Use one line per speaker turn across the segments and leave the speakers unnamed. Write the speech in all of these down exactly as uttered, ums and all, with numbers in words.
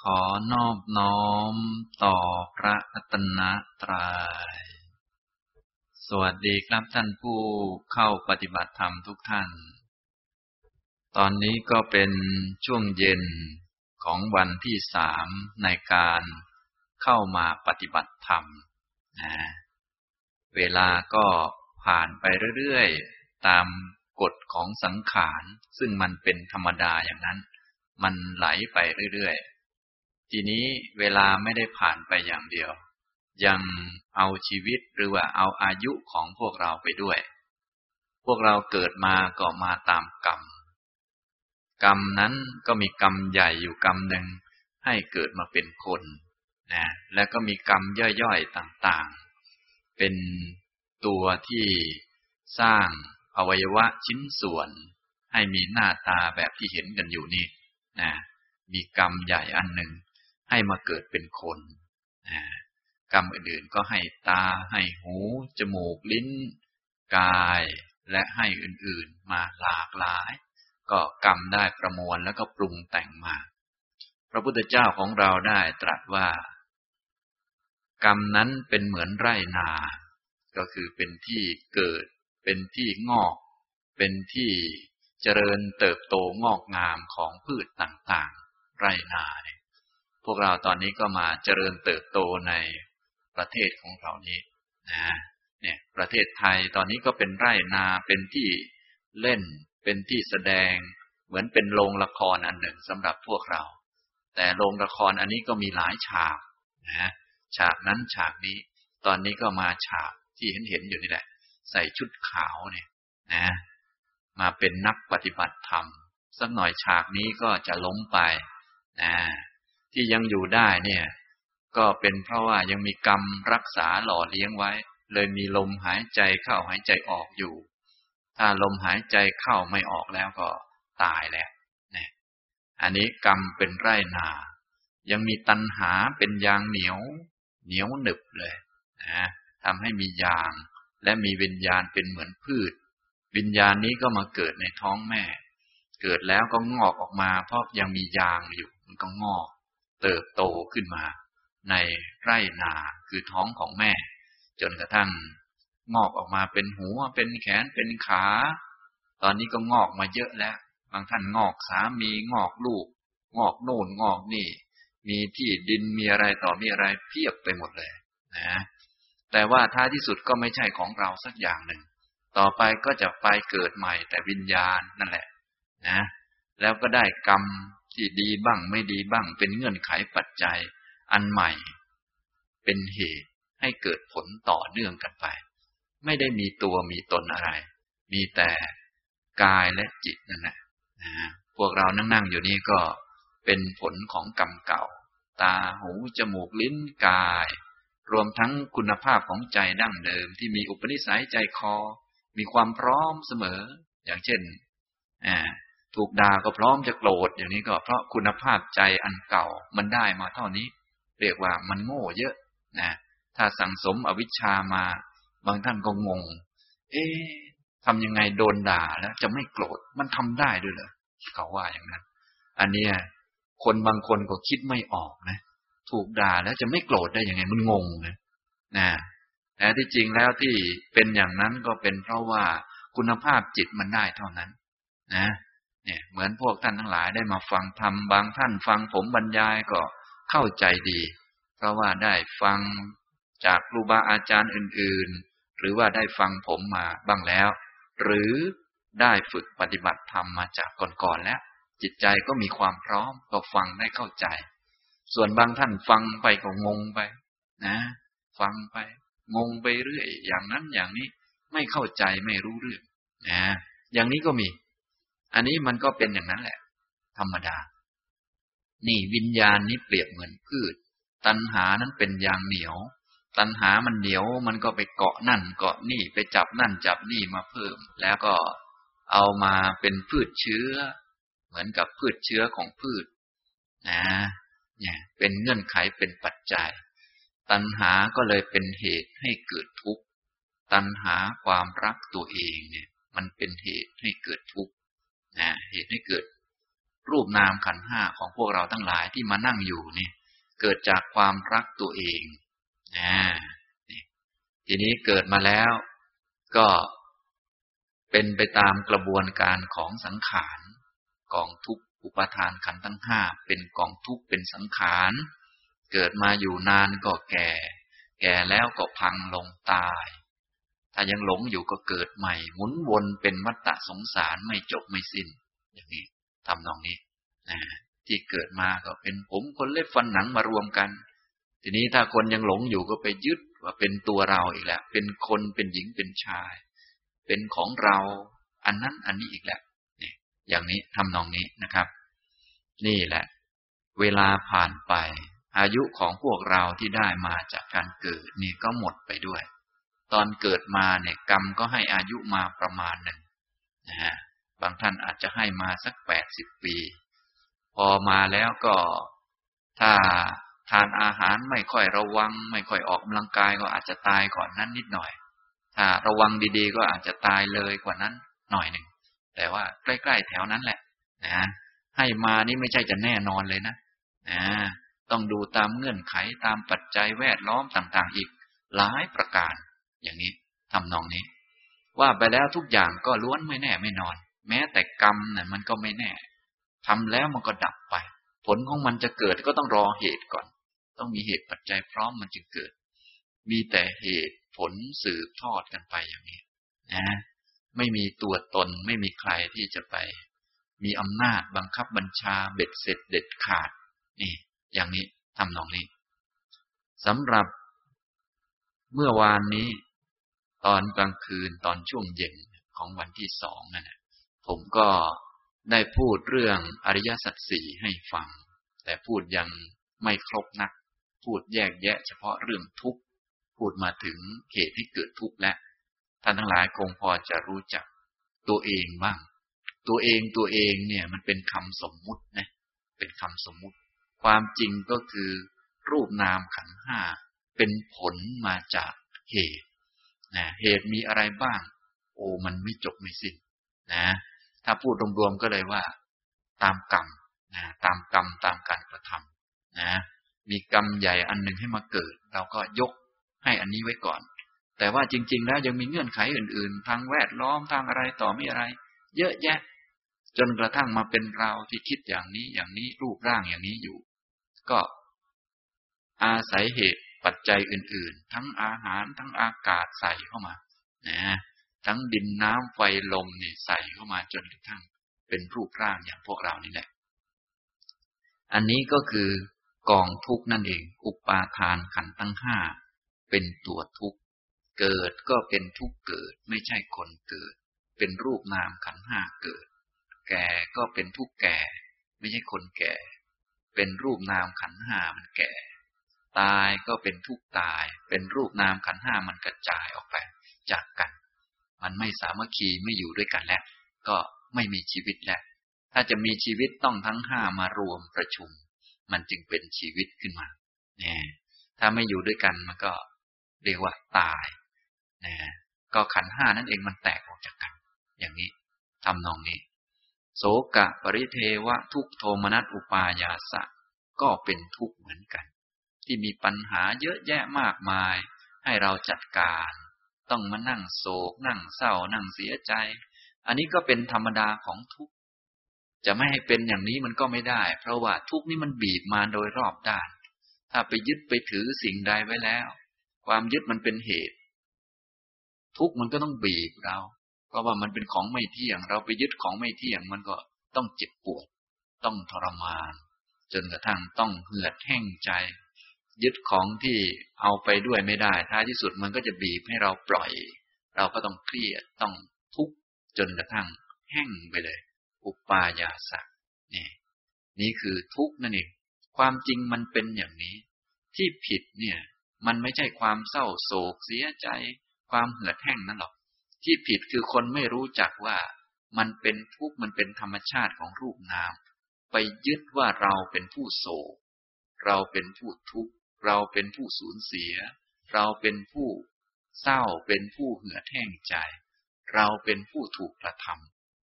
ขอนอบน้อมต่อพระรัตนตรัยสวัสดีครับท่านผู้เข้าปฏิบัติธรรมทุกท่านตอนนี้ก็เป็นช่วงเย็นของวันที่สามในการเข้ามาปฏิบัติธรรมนะเวลาก็ผ่านไปเรื่อยๆตามกฎของสังขารซึ่งมันเป็นธรรมดาอย่างนั้นมันไหลไปเรื่อยๆทีนี้เวลาไม่ได้ผ่านไปอย่างเดียวยังเอาชีวิตหรือว่าเอาอายุของพวกเราไปด้วยพวกเราเกิดมาก็มาตามกรรมกรรมนั้นก็มีกรรมใหญ่อยู่กรรมหนึ่งให้เกิดมาเป็นคนนะแล้วก็มีกรรมย่อยๆต่างๆเป็นตัวที่สร้างอวัยวะชิ้นส่วนให้มีหน้าตาแบบที่เห็นกันอยู่นี่นะมีกรรมใหญ่อันหนึ่งให้มาเกิดเป็นคนนะกรรมอื่นๆก็ให้ตาให้หูจมูกลิ้นกายและให้อื่นๆมาหลากหลายก็กรรมได้ประมวลแล้วก็ปรุงแต่งมาพระพุทธเจ้าของเราได้ตรัสว่ากรรมนั้นเป็นเหมือนไร่นาก็คือเป็นที่เกิดเป็นที่งอกเป็นที่เจริญเติบโตงอกงามของพืชต่างๆไร่นาเนี่ยพวกเราตอนนี้ก็มาเจริญเติบโตในประเทศของเรานี้นะเนี่ยประเทศไทยตอนนี้ก็เป็นไร่นาเป็นที่เล่นเป็นที่แสดงเหมือนเป็นโรงละครอันหนึ่งสำหรับพวกเราแต่โรงละครอันนี้ก็มีหลายฉากนะฉากนั้นฉากนี้ตอนนี้ก็มาฉากที่เห็นเห็นอยู่นี่แหละใส่ชุดขาวเนี่ยนะมาเป็นนักปฏิบัติธรรมสักหน่อยฉากนี้ก็จะล้มไปนะที่ยังอยู่ได้เนี่ยก็เป็นเพราะว่ายังมีกรรมรักษาหล่อเลี้ยงไว้เลยมีลมหายใจเข้าหายใจออกอยู่ถ้าลมหายใจเข้าไม่ออกแล้วก็ตายแล้วเนี่ยอันนี้กรรมเป็นไร่นายังมีตัณหาเป็นยางเหนียวเหนียวหนึบเลยนะทำให้มียางและมีวิญญาณเป็นเหมือนพืชวิญญาณนี้ก็มาเกิดในท้องแม่เกิดแล้วก็งอกออกมาเพราะยังมียางอยู่มันก็งอกเติบโตขึ้นมาในไร่นาคือท้องของแม่จนกระทั่งงอกออกมาเป็นหัวเป็นแขนเป็นขาตอนนี้ก็งอกมาเยอะแล้วบางท่านงอกสามีงอกลูกงอกโน่นงอกนี่มีที่ดินมีอะไรต่อมีอะไรเพียบไปหมดเลยนะแต่ว่าท้ายที่สุดก็ไม่ใช่ของเราสักอย่างหนึ่งต่อไปก็จะไปเกิดใหม่แต่วิญญาณนั่นแหละนะแล้วก็ได้กรรมที่ดีบ้างไม่ดีบ้างเป็นเงื่อนไขปัจจัยอันใหม่เป็นเหตุให้เกิดผลต่อเนื่องกันไปไม่ได้มีตัวมีตนอะไรมีแต่กายและจิตนั่นแหละนะพวกเรานั่งๆอยู่นี่ก็เป็นผลของกรรมเก่าตาหูจมูกลิ้นกายรวมทั้งคุณภาพของใจดั้งเดิมที่มีอุปนิสัยใจคอมีความพร้อมเสมออย่างเช่นอ่าถูกด่าก็พร้อมจะโกรธอย่างนี้ก็เพราะคุณภาพใจอันเก่ามันได้มาเท่านี้เรียกว่ามันโง่เยอะนะถ้าสั่งสมอวิชชามาบางท่านก็งงเอ๊ะทำยังไงโดนด่าแล้วจะไม่โกรธมันทำได้ด้วยเหรอเขาว่าอย่างนั้นอันเนี้ยคนบางคนก็คิดไม่ออกนะถูกด่าแล้วจะไม่โกรธได้ยังไงมันงงนะนะแต่ที่จริงแล้วที่เป็นอย่างนั้นก็เป็นเพราะว่าคุณภาพจิตมันได้เท่านั้นนะเนี่ยเหมือนพวกท่านทั้งหลายได้มาฟังธรรมบางท่านฟังผมบรรยายก็เข้าใจดีเพราะว่าได้ฟังจากครูบาอาจารย์อื่นๆหรือว่าได้ฟังผมมาบ้างแล้วหรือได้ฝึกปฏิบัติธรรมมาจากก่อนๆแล้วจิตใจก็มีความพร้อมก็ฟังได้เข้าใจส่วนบางท่านฟังไปก็งงไปนะฟังไปงงไปเรื่อยอย่างนั้นอย่างนี้ไม่เข้าใจไม่รู้เรื่องนะอย่างนี้ก็มีอันนี้มันก็เป็นอย่างนั้นแหละธรรมดานี่วิญญาณนี้เปรียบเหมือนพืชตัณหานั้นเป็นยางเหนียวตัณหามันเหนียวมันก็ไปเกาะนั่นเกาะนี่ไปจับนั่นจับนี่มาเพิ่มแล้วก็เอามาเป็นพืชเชื้อเหมือนกับพืชเชื้อของพืชนะเนี่ยเป็นเงื่อนไขเป็นปัจจัยตัณหาก็เลยเป็นเหตุให้เกิดทุกข์ตัณหาความรักตัวเองเนี่ยมันเป็นเหตุให้เกิดทุกข์นะเหตุให้เกิดรูปนามขันธ์ห้าของพวกเราทั้งหลายที่มานั่งอยู่นี่เกิดจากความรักตัวเองนะทีนี้เกิดมาแล้วก็เป็นไปตามกระบวนการของสังขารกองทุกข์อุปาทานขันธ์ทั้งห้าเป็นกองทุกข์เป็นสังขารเกิดมาอยู่นานก็แก่แก่แล้วก็พังลงตายถ้ายังหลงอยู่ก็เกิดใหม่หมุนวนเป็นวัฏสงสารไม่จบไม่สิ้นอย่างนี้ทำนองนี้นะที่เกิดมาก็เป็นผมขนเล็บฟันหนังมารวมกันทีนี้ถ้าคนยังหลงอยู่ก็ไปยึดว่าเป็นตัวเราอีกแล้วเป็นคนเป็นหญิงเป็นชายเป็นของเราอันนั้นอันนี้อีกแล้วนี่อย่างนี้ทำนองนี้นะครับนี่แหละเวลาผ่านไปอายุของพวกเราที่ได้มาจากการเกิดนี่ก็หมดไปด้วยตอนเกิดมาเนี่ยกรรมก็ให้อายุมาประมาณหนึ่งนะฮะบางท่านอาจจะให้มาสักแปดสิบปีพอมาแล้วก็ถ้าทานอาหารไม่ค่อยระวังไม่ค่อยออกกำลังกายก็อาจจะตายก่อนนั้นนิดหน่อยถ้าระวังดีๆก็อาจจะตายเลยกว่านั้นหน่อยหนึ่งแต่ว่าใกล้ๆแถวนั้นแหละนะให้มานี่ไม่ใช่จะแน่นอนเลยนะนะต้องดูตามเงื่อนไขตามปัจจัยแวดล้อมต่างๆอีกหลายประการอย่างนี้ทำนองนี้ว่าไปแล้วทุกอย่างก็ล้วนไม่แน่ไม่นอนแม้แต่กรรมเนี่ยมันก็ไม่แน่ทำแล้วมันก็ดับไปผลของมันจะเกิดก็ต้องรอเหตุก่อนต้องมีเหตุปัจจัยพร้อมมันจึงเกิดมีแต่เหตุผลสืบทอดกันไปอย่างนี้นะไม่มีตัวตนไม่มีใครที่จะไปมีอำนาจบังคับบัญชาเบ็ดเสร็จเด็ดขาดนี่อย่างนี้ทำนองนี้สำหรับเมื่อวานนี้ตอนกลางคืนตอนช่วงเย็นของวันที่สองนั่นแหละผมก็ได้พูดเรื่องอริยสัจสี่ให้ฟังแต่พูดยังไม่ครบนักพูดแยกแยะเฉพาะเรื่องทุกข์พูดมาถึงเหตุที่เกิดทุกข์และท่านทั้งหลายคงพอจะรู้จักตัวเองบ้างตัวเองตัวเองเนี่ยมันเป็นคำสมมุตินะเป็นคำสมมุติความจริงก็คือรูปนามขันธ์ห้าเป็นผลมาจากเหตุนะเหตุมีอะไรบ้างโอ้มันไม่จบไม่สิ้นนะถ้าพูดรวมๆก็เลยว่าตามกรรมนะตามกรรมตามการกระทำนะมีกรรมใหญ่อันหนึ่งให้มาเกิดเราก็ยกให้อันนี้ไว้ก่อนแต่ว่าจริงๆแล้วยังมีเงื่อนไขอื่นๆทางแวดล้อมทางอะไรต่อมีอะไรเยอะแยะจนกระทั่งมาเป็นเราที่คิดอย่างนี้อย่างนี้รูปร่างอย่างนี้อยู่ก็อาศัยเหตุปัจจัยอื่นๆทั้งอาหารทั้งอากาศใส่เข้ามานะทั้งดินน้ำไฟลมนี่ใส่เข้ามาจนกระทั่งเป็นรูปร่างอย่างพวกเรานี่แหละอันนี้ก็คือกองทุกข์นั่นเองอุปาทานขันธ์ทั้งห้าเป็นตัวทุกข์เกิดก็เป็นทุกข์เกิดไม่ใช่คนเกิดเป็นรูปนามขันธ์ห้าเกิดแก่ก็เป็นทุกข์แก่ไม่ใช่คนแก่เป็นรูปนามขันธ์ห้ามันแก่ตายก็เป็นทุกข์ตายเป็นรูปนามขันธ์ห้ามันกระจายออกไปจากกันมันไม่สามัคคีไม่อยู่ด้วยกันแล้วก็ไม่มีชีวิตแล้วถ้าจะมีชีวิตต้องทั้งห้ามารวมประชุมมันจึงเป็นชีวิตขึ้นมาเนี่ยถ้าไม่อยู่ด้วยกันมันก็เรียกว่าตายนะก็ขันธ์ห้านั่นเองมันแตกออกจากกันอย่างนี้ทำนองนี้โสกะปริเทวะทุกขโทมนัสอุปายาสะก็เป็นทุกข์เหมือนกันที่มีปัญหาเยอะแยะมากมายให้เราจัดการต้องมานั่งโศกนั่งเศร้านั่งเสียใจอันนี้ก็เป็นธรรมดาของทุกข์จะไม่ให้เป็นอย่างนี้มันก็ไม่ได้เพราะว่าทุกข์นี่มันบีบมาโดยรอบด้านถ้าไปยึดไปถือสิ่งใดไว้แล้วความยึดมันเป็นเหตุทุกข์มันก็ต้องบีบเราเพราะว่ามันเป็นของไม่เที่ยงเราไปยึดของไม่เที่ยงมันก็ต้องเจ็บปวดต้องทรมานจนกระทั่งต้องเหือดแห้งใจยึดของที่เอาไปด้วยไม่ได้ท้ายที่สุดมันก็จะบีบให้เราปล่อยเราก็ต้องเครียดต้องทุกข์จนกระทั่งแห้งไปเลยอุปายาสะนี่นี่คือทุกข์นั่นเองความจริงมันเป็นอย่างนี้ที่ผิดเนี่ยมันไม่ใช่ความเศร้าโศกเสียใจความเหือดแห้งนั่นหรอกที่ผิดคือคนไม่รู้จักว่ามันเป็นทุกข์มันเป็นธรรมชาติของรูปนามไปยึดว่าเราเป็นผู้โศกเราเป็นผู้ทุกข์เราเป็นผู้สูญเสียเราเป็นผู้เศร้าเป็นผู้เหือดแห้งใจเราเป็นผู้ถูกกระทำท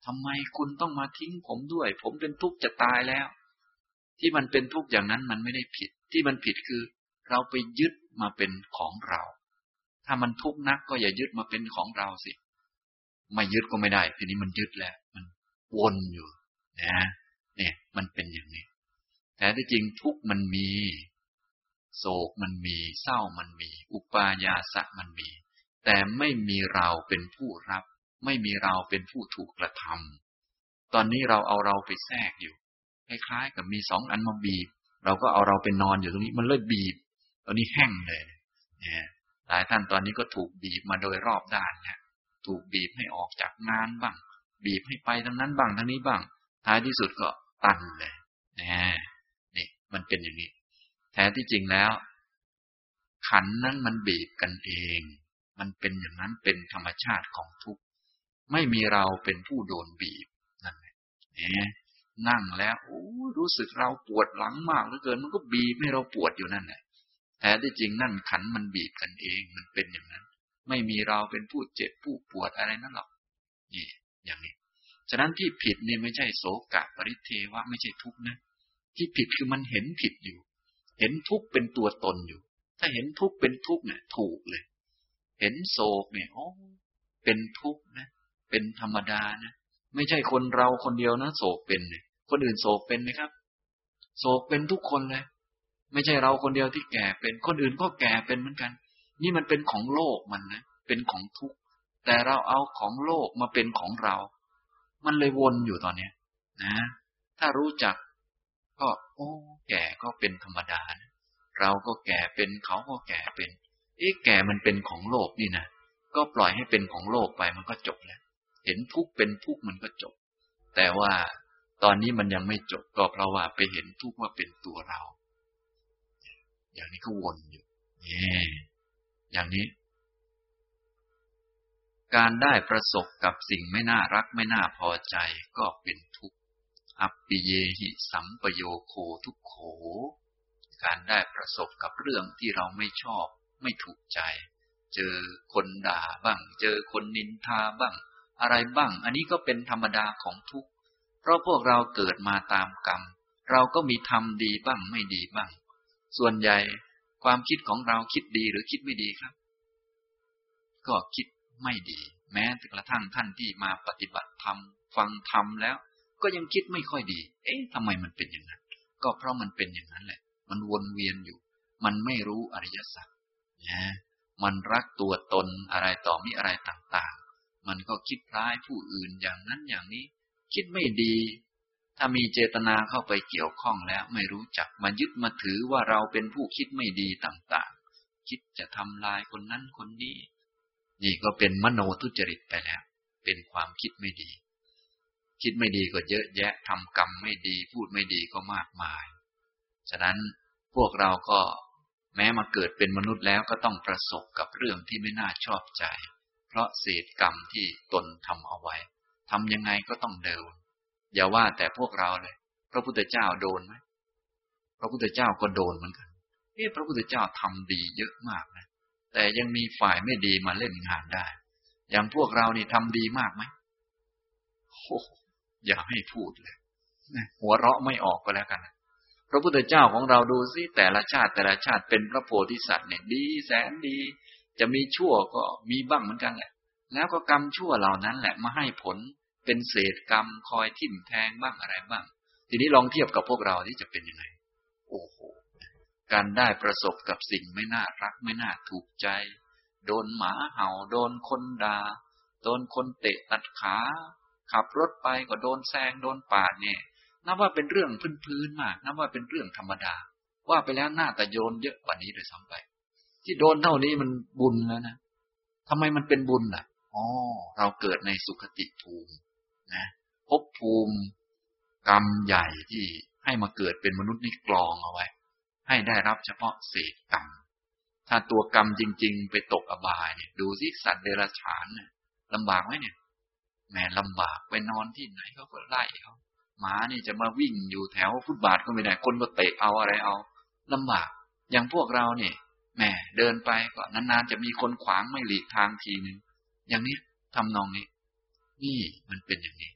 ำไมคุณต้องมาทิ้งผมด้วยผมเป็นทุกข์จะตายแล้วที่มันเป็นทุกข์อย่างนั้นมันไม่ได้ผิดที่มันผิดคือเราไปยึดมาเป็นของเราถ้ามันทุกข์นักก็อย่ายึดมาเป็นของเราสิไม่ยึดก็ไม่ได้ทีนี้มันยึดแล้วมันวนอยู่นะเนี่ยมันเป็นอย่างนี้แต่ที่จริงทุกข์มันมีโศกมันมีเศร้ามันมีอุปายาสะมันมีแต่ไม่มีเราเป็นผู้รับไม่มีเราเป็นผู้ถูกกระทำตอนนี้เราเอาเราไปแทรกอยู่คล้ายๆกับมีสองอันมาบีบเราก็เอาเราไปนอนอยู่ตรงนี้มันเลยบีบตอนนี้แห้งเลยเนี่ยหลายท่านตอนนี้ก็ถูกบีบมาโดยรอบด้านเนี่ยถูกบีบให้ออกจากงานบ้างบีบให้ไปทางนั้นบ้างทางนี้บ้างท้ายที่สุดก็ตันเลยเนี่ยนี่มันเป็นอย่างนี้แท้ที่จริงแล้วขันธ์นั้นมันบีบกันเองมันเป็นอย่างนั้นเป็นธรรมชาติของทุกข์ไม่มีเราเป็นผู้โดนบีบนั่นแหละเนี่ยนั่งแล้วโอ้รู้สึกเราปวดหลังมากเหลือเกินมันก็บีบให้เราปวดอยู่นั่นแหละแท้ที่จริงนั่นขันธ์มันบีบกันเองมันเป็นอย่างนั้นไม่มีเราเป็นผู้เจ็บผู้ปวดอะไรนั่นหรอกนี่อย่างนี้ฉะนั้นที่ผิดนี่ไม่ใช่โศกะปริเทวะไม่ใช่ทุกข์นะที่ผิดคือมันเห็นผิดอยู่เห็นทุกข์เป็นตัวตนอยู่ถ้าเห็นทุกข์เป็นทุกข์เนี่ยถูกเลยเห็นโศกเนี่ยโอ้เป็นทุกข์นะเป็นธรรมดานะไม่ใช่คนเราคนเดียวนะโศกเป็นเนี่ยคนอื่นโศกเป็นไหมครับโศกเป็นทุกคนเลยไม่ใช่เราคนเดียวที่แก่เป็นคนอื่นก็แก่เป็นเหมือนกันนี่มันเป็นของโลกมันนะเป็นของทุกข์แต่เราเอาของโลกมาเป็นของเรามันเลยวนอยู่ตอนเนี้ยนะถ้ารู้จักก็โอ้แก่ก็เป็นธรรมดานะเราก็แก่เป็นเขาก็แก่เป็นเอ๊ะแก่มันเป็นของโลกนี่นะก็ปล่อยให้เป็นของโลกไปมันก็จบแล้วเห็นทุกข์เป็นทุกข์มันก็จบแต่ว่าตอนนี้มันยังไม่จบก็เพราะว่าไปเห็นทุกข์ว่าเป็นตัวเราอย่างนี้ก็วนอยู่นี่อย่างนี้การได้ประสบกับสิ่งไม่น่ารักไม่น่าพอใจก็เป็นทุกข์อัปปิเยหิสัมปโยโคทุกโขการได้ประสบกับเรื่องที่เราไม่ชอบไม่ถูกใจเจอคนด่าบ้างเจอคนนินทาบ้างอะไรบ้างอันนี้ก็เป็นธรรมดาของทุกข์เพราะพวกเราเกิดมาตามกรรมเราก็มีทำดีบ้างไม่ดีบ้างส่วนใหญ่ความคิดของเราคิดดีหรือคิดไม่ดีครับก็คิดไม่ดีแม้กระทั่งท่านที่มาปฏิบัติธรรมฟังธรรมแล้วก็ยังคิดไม่ค่อยดีเอ๊ะทำไมมันเป็นอย่างนั้นก็เพราะมันเป็นอย่างนั้นแหละมันวนเวียนอยู่มันไม่รู้อริยสัจนะมันรักตัวตนอะไรต่อมิอะไรต่างๆมันก็คิดร้ายผู้อื่นอย่างนั้นอย่างนี้คิดไม่ดีถ้ามีเจตนาเข้าไปเกี่ยวข้องแล้วไม่รู้จักมายึดมาถือว่าเราเป็นผู้คิดไม่ดีต่างๆคิดจะทำลายคนนั้นคนนี้นี่ก็เป็นมโนทุจริตไปแล้วเป็นความคิดไม่ดีคิดไม่ดีก็เยอะแยะทำกรรมไม่ดีพูดไม่ดีก็มากมายฉะนั้นพวกเราก็แม้มาเกิดเป็นมนุษย์แล้วก็ต้องประสบกับเรื่องที่ไม่น่าชอบใจเพราะเศษกรรมที่ตนทำเอาไว้ทำยังไงก็ต้องเดินอย่าว่าแต่พวกเราเลยพระพุทธเจ้าโดนไหมพระพุทธเจ้าก็โดนเหมือนกันเอ๊ะพระพุทธเจ้าทำดีเยอะมากนะแต่ยังมีฝ่ายไม่ดีมาเล่นงานได้อย่างพวกเรานี่ทำดีมากไหมโอ้อย่าให้พูดเลยหัวเราะไม่ออกก็แล้วกันพระพุทธเจ้าของเราดูสิแต่ละชาติแต่ละชาติเป็นพระโพธิสัตว์เนี่ยดีแสนดีจะมีชั่วก็มีบ้างเหมือนกันแหละแล้วก็กรรมชั่วเหล่านั้นแหละมาให้ผลเป็นเศษกรรมคอยทิ่มแทงบ้างอะไรบ้างทีนี้ลองเทียบกับพวกเราที่จะเป็นยังไงโอ้โหการได้ประสบกับสิ่งไม่น่ารักไม่น่าถูกใจโดนหมาเห่าโดนคนด่าโดนคนเตะตัดขาขับรถไปก็โดนแซงโดนปาดเนี่ยนับว่าเป็นเรื่องพื้นๆมากนับว่าเป็นเรื่องธรรมดาว่าไปแล้วน่าแต่โยนเยอะกว่านี้โดยซ้ำไปที่โดนเท่านี้มันบุญแล้วนะทำไมมันเป็นบุญล่ะอ๋อเราเกิดในสุคติภูมินะภพภูมิกรรมใหญ่ที่ให้มาเกิดเป็นมนุษย์นี่กรองเอาไว้ให้ได้รับเฉพาะเศษกรรมถ้าตัวกรรมจริงๆไปตกอบายเนี่ยดูสิสัตว์เดรัจฉานเนี่ยลำบากไหมเนี่ยแม่ลำบากไปนอนที่ไหนเขาก็ไล่เขาหมานี่จะมาวิ่งอยู่แถวฟุตบาทก็ไม่ได้คนก็เตะเอาอะไรเอาลำบากอย่างพวกเราเนี่ยแม่เดินไปก็นานๆจะมีคนขวางไม่หลีกทางทีนึงอย่างนี้ทำนองนี้นี่มันเป็นอย่างนี้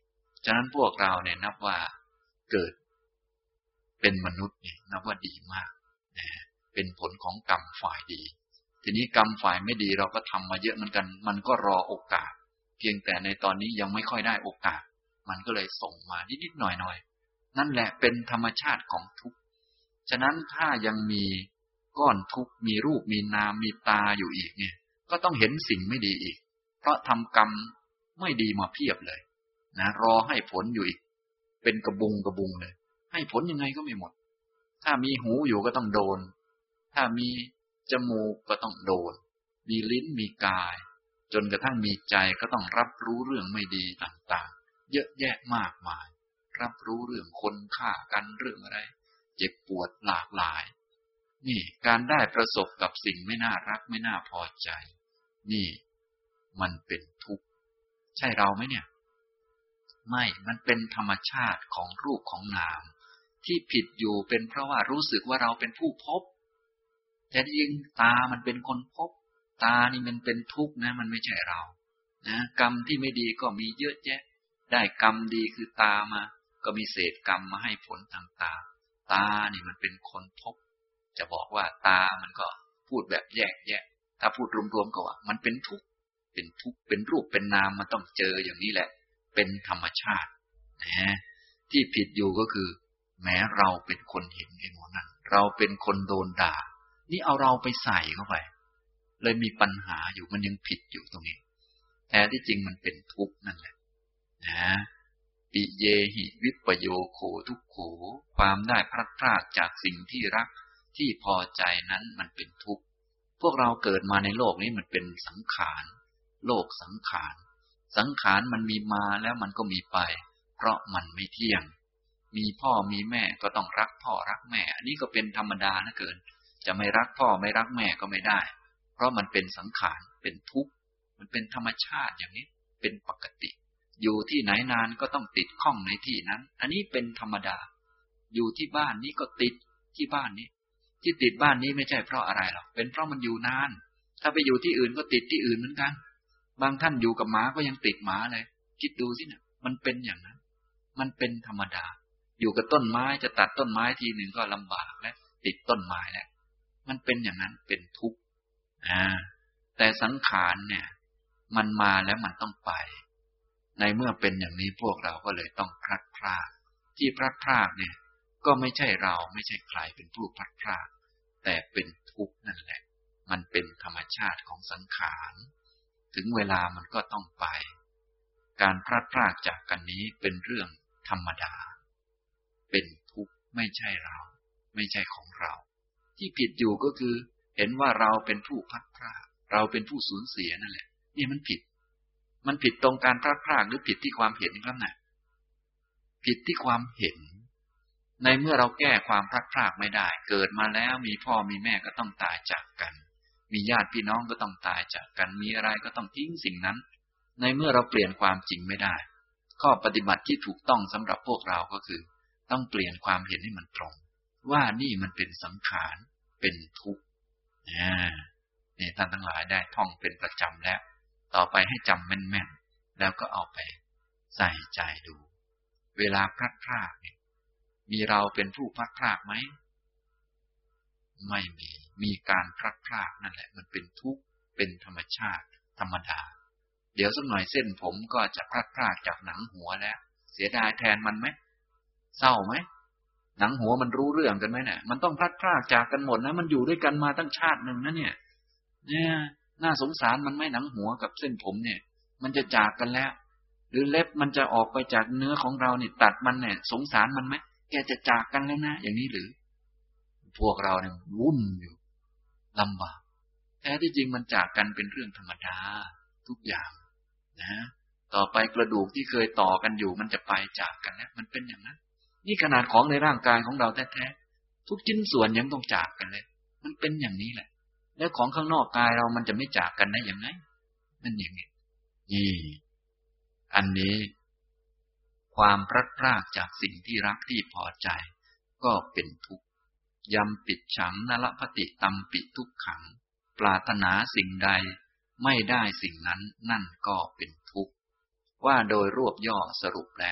ฉะนั้นพวกเราเนี่ยนับว่าเกิดเป็นมนุษย์เนี่ยนับว่าดีมากนะเป็นผลของกรรมฝ่ายดีทีนี้กรรมฝ่ายไม่ดีเราก็ทำมาเยอะเหมือนกันมันก็รอโอกาสเพียงแต่ในตอนนี้ยังไม่ค่อยได้โอกาสมันก็เลยส่งมานิดๆหน่อยๆนั่นแหละเป็นธรรมชาติของทุกข์ฉะนั้นถ้ายังมีก้อนทุกข์มีรูปมีนามมีตาอยู่อีกเนี่ยก็ต้องเห็นสิ่งไม่ดีอีกเพราะทำกรรมไม่ดีมาเพียบเลยนะรอให้ผลอยู่อีกเป็นกระบุงกระบุงเลยให้ผลยังไงก็ไม่หมดถ้ามีหูอยู่ก็ต้องโดนถ้ามีจมูกก็ต้องโดนมีลิ้นมีกายจนกระทั่งมีใจก็ต้องรับรู้เรื่องไม่ดีต่างๆเยอะแยะมากมายรับรู้เรื่องคนฆ่ากันเรื่องอะไรเจ็บปวดหลากหลายนี่การได้ประสบกับสิ่งไม่น่ารักไม่น่าพอใจนี่มันเป็นทุกข์ใช่เราไหมเนี่ยไม่มันเป็นธรรมชาติของรูปของนามที่ผิดอยู่เป็นเพราะว่ารู้สึกว่าเราเป็นผู้พบแต่จริงตามันเป็นคนพบตานี่มันเป็นทุกข์นะมันไม่ใช่เรานะกรรมที่ไม่ดีก็มีเยอะแยะได้กรรมดีคือตามาก็มีเศษกรรมมาให้ผลทางตาตานี่มันเป็นคนพบจะบอกว่าตามันก็พูดแบบแยกแยะถ้าพูดรวมๆก็ว่ามันเป็นทุกข์เป็นทุกข์เป็นรูปเป็นนามมันต้องเจออย่างนี้แหละเป็นธรรมชาตินะที่ผิดอยู่ก็คือแม้เราเป็นคนเห็นไอ้หมอนั่นเราเป็นคนโดนด่านี่เอาเราไปใส่เข้าไปเลยมีปัญหาอยู่มันยังผิดอยู่ตรงนี้แท้ที่จริงมันเป็นทุกข์นั่นแหละนะปิเยหิวิปโยโคทุกโขความได้พลัดพรากจากสิ่งที่รักที่พอใจนั้นมันเป็นทุกข์พวกเราเกิดมาในโลกนี้มันเป็นสังขารโลกสังขารสังขารมันมีมาแล้วมันก็มีไปเพราะมันไม่เที่ยงมีพ่อมีแม่ก็ต้องรักพ่อรักแม่อันนี้ก็เป็นธรรมดานะเกินจะไม่รักพ่อไม่รักแม่ก็ไม่ได้เพราะมันเป็นสังขารเป็นทุกข์มันเป็นธรรมชาติอย่างนี้เป็นปกติอยู่ที่ไหนนานก็ต้องติดข้องในที่นั้นอันนี้เป็นธรรมดาอยู่ที่บ้านนี้ก็ติดที่บ้านนี้ที่ติดบ้านนี้ไม่ใช่เพราะอะไรหรอกเป็นเพราะมันอยู่นานถ้าไปอยู่ที่อื่นก็ติดที่อื่นเหมือนกันบางท่านอยู่กับหมาก็ยังติดหมาเลยคิดดูสินะมันเป็นอย่างนั้นมันเป็นธรรมดาอยู่กับต้นไม้จะตัดต้นไม้ทีหนึ่งก็ลำบากและติดต้นไม้แล้วมันเป็นอย่างนั้นเป็นทุกข์อ่าแต่สังขารเนี่ยมันมาแล้วมันต้องไปในเมื่อเป็นอย่างนี้พวกเราก็เลยต้องพลัดพรากที่พลัดพรากเนี่ยก็ไม่ใช่เราไม่ใช่ใครเป็นผู้พลัดพรากแต่เป็นทุกข์นั่นแหละมันเป็นธรรมชาติของสังขารถึงเวลามันก็ต้องไปการพลัดพรากจากกันนี้เป็นเรื่องธรรมดาเป็นทุกข์ไม่ใช่เราไม่ใช่ของเราที่ผิดอยู่ก็คือเห็นว่าเราเป็นผู้พลัดพรากเราเป็นผู้สูญเสียนั่นแหละนี่มันผิดมันผิดตรงการพลัดพรากหรือผิดที่ความเห็นครับน่ะผิดที่ความเห็นในเมื่อเราแก้ความพลัดพรากไม่ได้เกิดมาแล้วมีพ่อมีแม่ก็ต้องตายจากกันมีญาติพี่น้องก็ต้องตายจากกันมีอะไรก็ต้องทิ้งสิ่งนั้นในเมื่อเราเปลี่ยนความจริงไม่ได้ข้อปฏิบัติที่ถูกต้องสำหรับพวกเราก็คือต้องเปลี่ยนความเห็นให้มันตรงว่านี่มันเป็นสังขารเป็นทุกข์นี่ท่านทั้งหลายได้ท่องเป็นประจำแล้วต่อไปให้จำแม่นๆแล้วก็เอาไปใส่ใจดูเวลาพลัดพรากเนี่ยมีเราเป็นผู้พลัดพรากไหมไม่มีมีการพลัดพรากนั่นแหละมันเป็นทุกข์เป็นธรรมชาติธรรมดาเดี๋ยวสักหน่อยเส้นผมก็จะพลัดพรากจากหนังหัวแล้วเสียดายแทนมันไหมเศร้าไหมหนังหัวมันรู้เรื่องกันไหมเนี่ยมันต้องพลัดพรากจากกันหมดนะมันอยู่ด้วยกันมาตั้งชาติหนึ่งนะเนี่ยเนี่ยน่าสงสารมันไหมหนังหัวกับเส้นผมเนี่ยมันจะจากกันแล้วหรือเล็บมันจะออกไปจากเนื้อของเราเนี่ยตัดมันเนี่ยสงสารมันไหมแกจะจากกันแล้วนะอย่างนี้หรือพวกเราเนี่ยวุ่นอยู่ลำบากแท้ที่จริงมันจากกันเป็นเรื่องธรรมดาทุกอย่างนะต่อไปกระดูกที่เคยต่อกันอยู่มันจะไปจากกันแล้วมันเป็นอย่างนั้นนี่ขนาดของในร่างกายของเราแท้ๆทุกชิ้นส่วนยังต้องจากกันเลยมันเป็นอย่างนี้แหละแล้วของข้างนอกกายเรามันจะไม่จากกันได้อย่างไรนั่นอย่างนี้นี่อันนี้ความพลัดพรากจากสิ่งที่รักที่พอใจก็เป็นทุกข์ยำปิดฉังนรพติตัมปิทุกขังปรารถนาสิ่งใดไม่ได้สิ่งนั้นนั่นก็เป็นทุกข์ว่าโดยรวบย่อสรุปแล้ว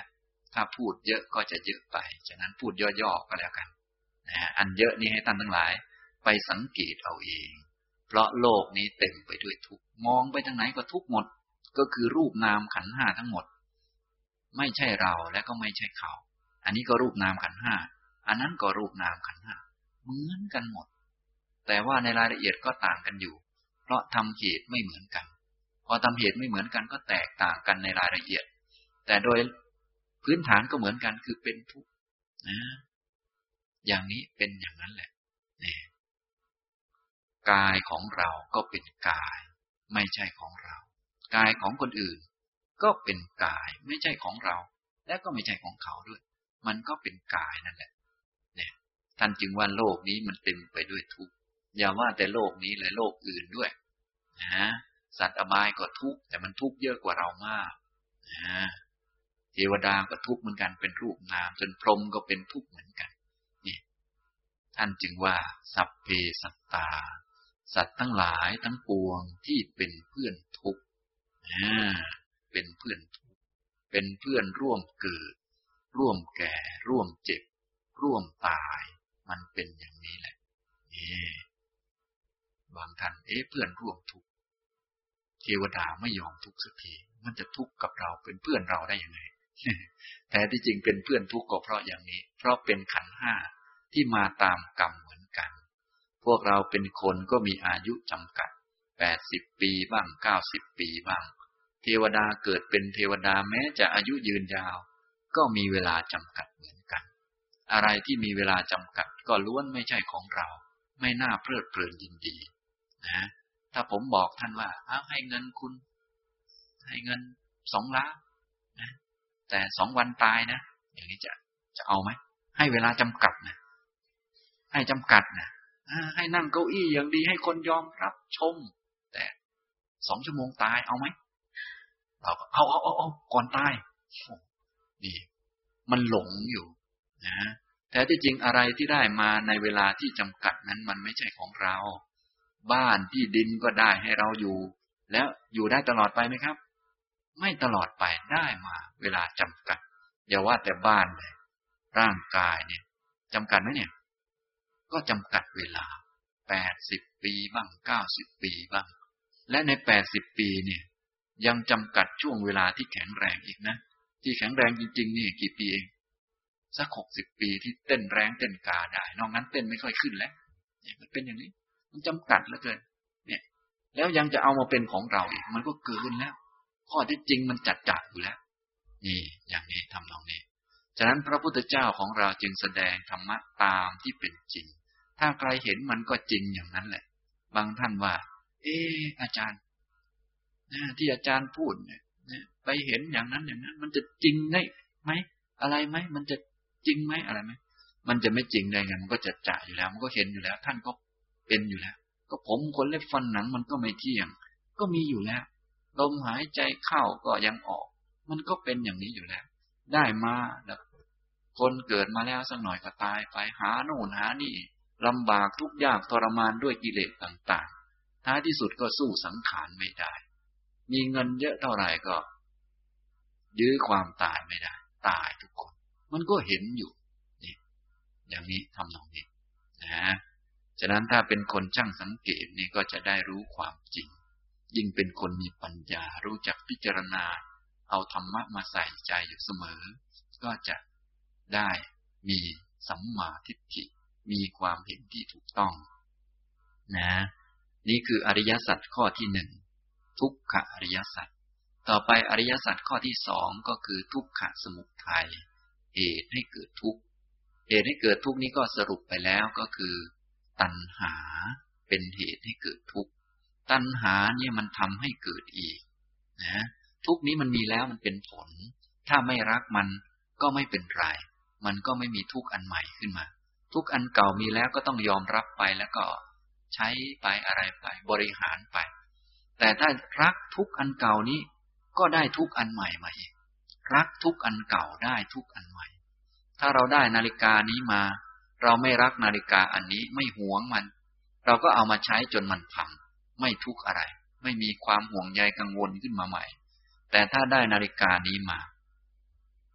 ถ้าพูดเยอะก็จะเยอะไปฉะนั้นพูดย่อๆก็แล้วกันนะอันเยอะนี้ให้ท่านทั้งหลายไปสังเกตเอาเองเพราะโลกนี้เต็มไปด้วยทุกข์มองไปทางไหนก็ทุกข์หมดก็คือรูปนามขันธ์ห้าทั้งหมดไม่ใช่เราและก็ไม่ใช่เขาอันนี้ก็รูปนามขันธ์ห้าอันนั้นก็รูปนามขันธ์ห้าเหมือนกันหมดแต่ว่าในรายละเอียดก็ต่างกันอยู่เพราะทำเหตุไม่เหมือนกันพอทำเหตุไม่เหมือนกันก็แตกต่างกันในรายละเอียดแต่โดยพื้นฐานก็เหมือนกันคือเป็นทุกข์นะอย่างนี้เป็นอย่างนั้นแหละนี่กายของเราก็เป็นกายไม่ใช่ของเรากายของคนอื่นก็เป็นกายไม่ใช่ของเราและก็ไม่ใช่ของเขาด้วยมันก็เป็นกายนั่นแหละเนี่ยท่านจึงว่าโลกนี้มันเต็มไปด้วยทุกข์อย่าว่าแต่โลกนี้เลยโลกอื่นด้วยนะสัตว์อบายก็ทุกข์แต่มันทุกข์เยอะกว่าเรามากนะเทวดาก็ทุกข์เหมือนกันเป็นรูปนามจนพรหมก็เป็นทุกข์เหมือนกันนี่ท่านจึงว่าสัพเพสัตตาสัตว์ทั้งหลายทั้งปวงที่เป็นเพื่อนทุกข์เป็นเพื่อนทุกข์เป็นเพื่อนร่วมเกิดร่วมแก่ร่วมเจ็บร่วมตายมันเป็นอย่างนี้แหละนี่บางท่านเอ๊ะเพื่อนร่วมทุกข์เทวดาไม่ยอมทุกข์สักทีมันจะทุกข์กับเราเป็นเพื่อนเราได้ยังไงแต่ที่จริงเป็นเพื่อนทุกข์ก็เพราะอย่างนี้เพราะเป็นขันธ์ห้าที่มาตามกรรมเหมือนกันพวกเราเป็นคนก็มีอายุจำกัดแปดสิบปีบ้างเก้าสิบปีบ้างเทวดาเกิดเป็นเทวดาแม้จะอายุยืนยาวก็มีเวลาจำกัดเหมือนกันอะไรที่มีเวลาจำกัดก็ล้วนไม่ใช่ของเราไม่น่าเพลิดเพลินยินดีนะถ้าผมบอกท่านว่าเอาให้เงินคุณให้เงินสองล้านนะแต่สองวันตายนะอย่างนี้จะจะเอาไหมให้เวลาจำกัดนะให้จำกัดนะให้นั่งเก้าอี้อย่างดีให้คนยอมรับชมแต่สองชั่วโมงตายเอาไหมเราก็เอาเอาเอาเอาก่อนตายดีมันหลงอยู่นะแต่ที่จริงอะไรที่ได้มาในเวลาที่จำกัดนั้นมันไม่ใช่ของเราบ้านที่ดินก็ได้ให้เราอยู่แล้วอยู่ได้ตลอดไปไหมครับไม่ตลอดไปได้มาเวลาจำกัดอย่าว่าแต่บ้านเลยร่างกายเนี่ยจำกัดไหมเนี่ยก็จำกัดเวลาแปดสิบปีบ้างเก้าสิบปีบ้างและในแปดสิบปีเนี่ยยังจำกัดช่วงเวลาที่แข็งแรงอีกนะที่แข็งแรงจริงๆนี่กี่ปีเองสักหกสิบปีที่เต้นแรงเต้นกาได้นอกนั้นเต้นไม่ค่อยขึ้นแล้วเนี่ยมันเป็นอย่างนี้มันจำกัดเหลือเกินเนี่ยแล้วยังจะเอามาเป็นของเราอีกมันก็เกินแล้วข้อที่จริงมันจัดจัดอยู่แล้วนี่อย่างนี้ทำนองนี้ฉะนั้นพระพุทธเจ้าของเราจึงแสดงธรรมะตามที่เป็นจริงถ้าใครเห็นมันก็จริงอย่างนั้นแหละบางท่านว่าเอออาจารย์ที่อาจารย์พูดเนี่ยไปเห็นอย่างนั้นอย่างนั้นมันจะจริงได้ไหมอะไรไหมมันจะจริงไหมอะไรไหมมันจะไม่จริงได้ไงมันก็จะจ่าอยู่แล้วมันก็เห็นอยู่แล้วท่านก็เป็นอยู่แล้วก็ผมขนเล็บฟันหนังมันก็ไม่เที่ยงก็มีอยู่แล้วลมหายใจเข้าก็ยังออกมันก็เป็นอย่างนี้อยู่แล้วได้มาแล้วคนเกิดมาแล้วสักหน่อยก็ตายไปหาโน่นหานี่ลำบากทุกข์ยากทรมานด้วยกิเลสต่างๆท้ายที่สุดก็สู้สังขารไม่ได้มีเงินเยอะเท่าไหร่ก็ยื้อความตายไม่ได้ตายทุกคนมันก็เห็นอยู่นี่อย่างนี้ทำนองนี้นะฉะนั้นถ้าเป็นคนช่างสังเกตนี่ก็จะได้รู้ความจริงยิ่งเป็นคนมีปัญญารู้จักพิจารณาเอาธรรมะมาใส่ใจอยู่เสมอก็จะได้มีสัมมาทิฏฐิมีความเห็นที่ถูกต้องนะนี่คืออริยสัจข้อที่หนึ่งทุกขอริยสัจต่อไปอริยสัจข้อที่สองก็คือทุกขสมุทัยเหตุให้เกิดทุกข์เหตุให้เกิดทุกข์นี้ก็สรุปไปแล้วก็คือตัณหาเป็นเหตุให้เกิดทุกข์ตัณหาเนี่ยมันทำให้เกิดอีกนะทุกข์นี้มันมีแล้วมันเป็นผลถ้าไม่รักมันก็ไม่เป็นไรมันก็ไม่มีทุกข์อันใหม่ขึ้นมาทุกข์อันเก่ามีแล้วก็ต้องยอมรับไปแล้วก็ใช้ไปอะไรไปบริหารไปแต่ถ้ารักทุกข์อันเก่านี้ก็ได้ทุกข์อันใหม่มาอีกรักทุกข์อันเก่าได้ทุกข์อันใหม่ถ้าเราได้นาฬิกานี้มาเราไม่รักนาฬิกาอันนี้ไม่หวงมันเราก็เอามาใช้จนมันพังไม่ทุกข์อะไรไม่มีความห่วงใยกังวลขึ้นมาใหม่แต่ถ้าได้นาฬิกานี้มา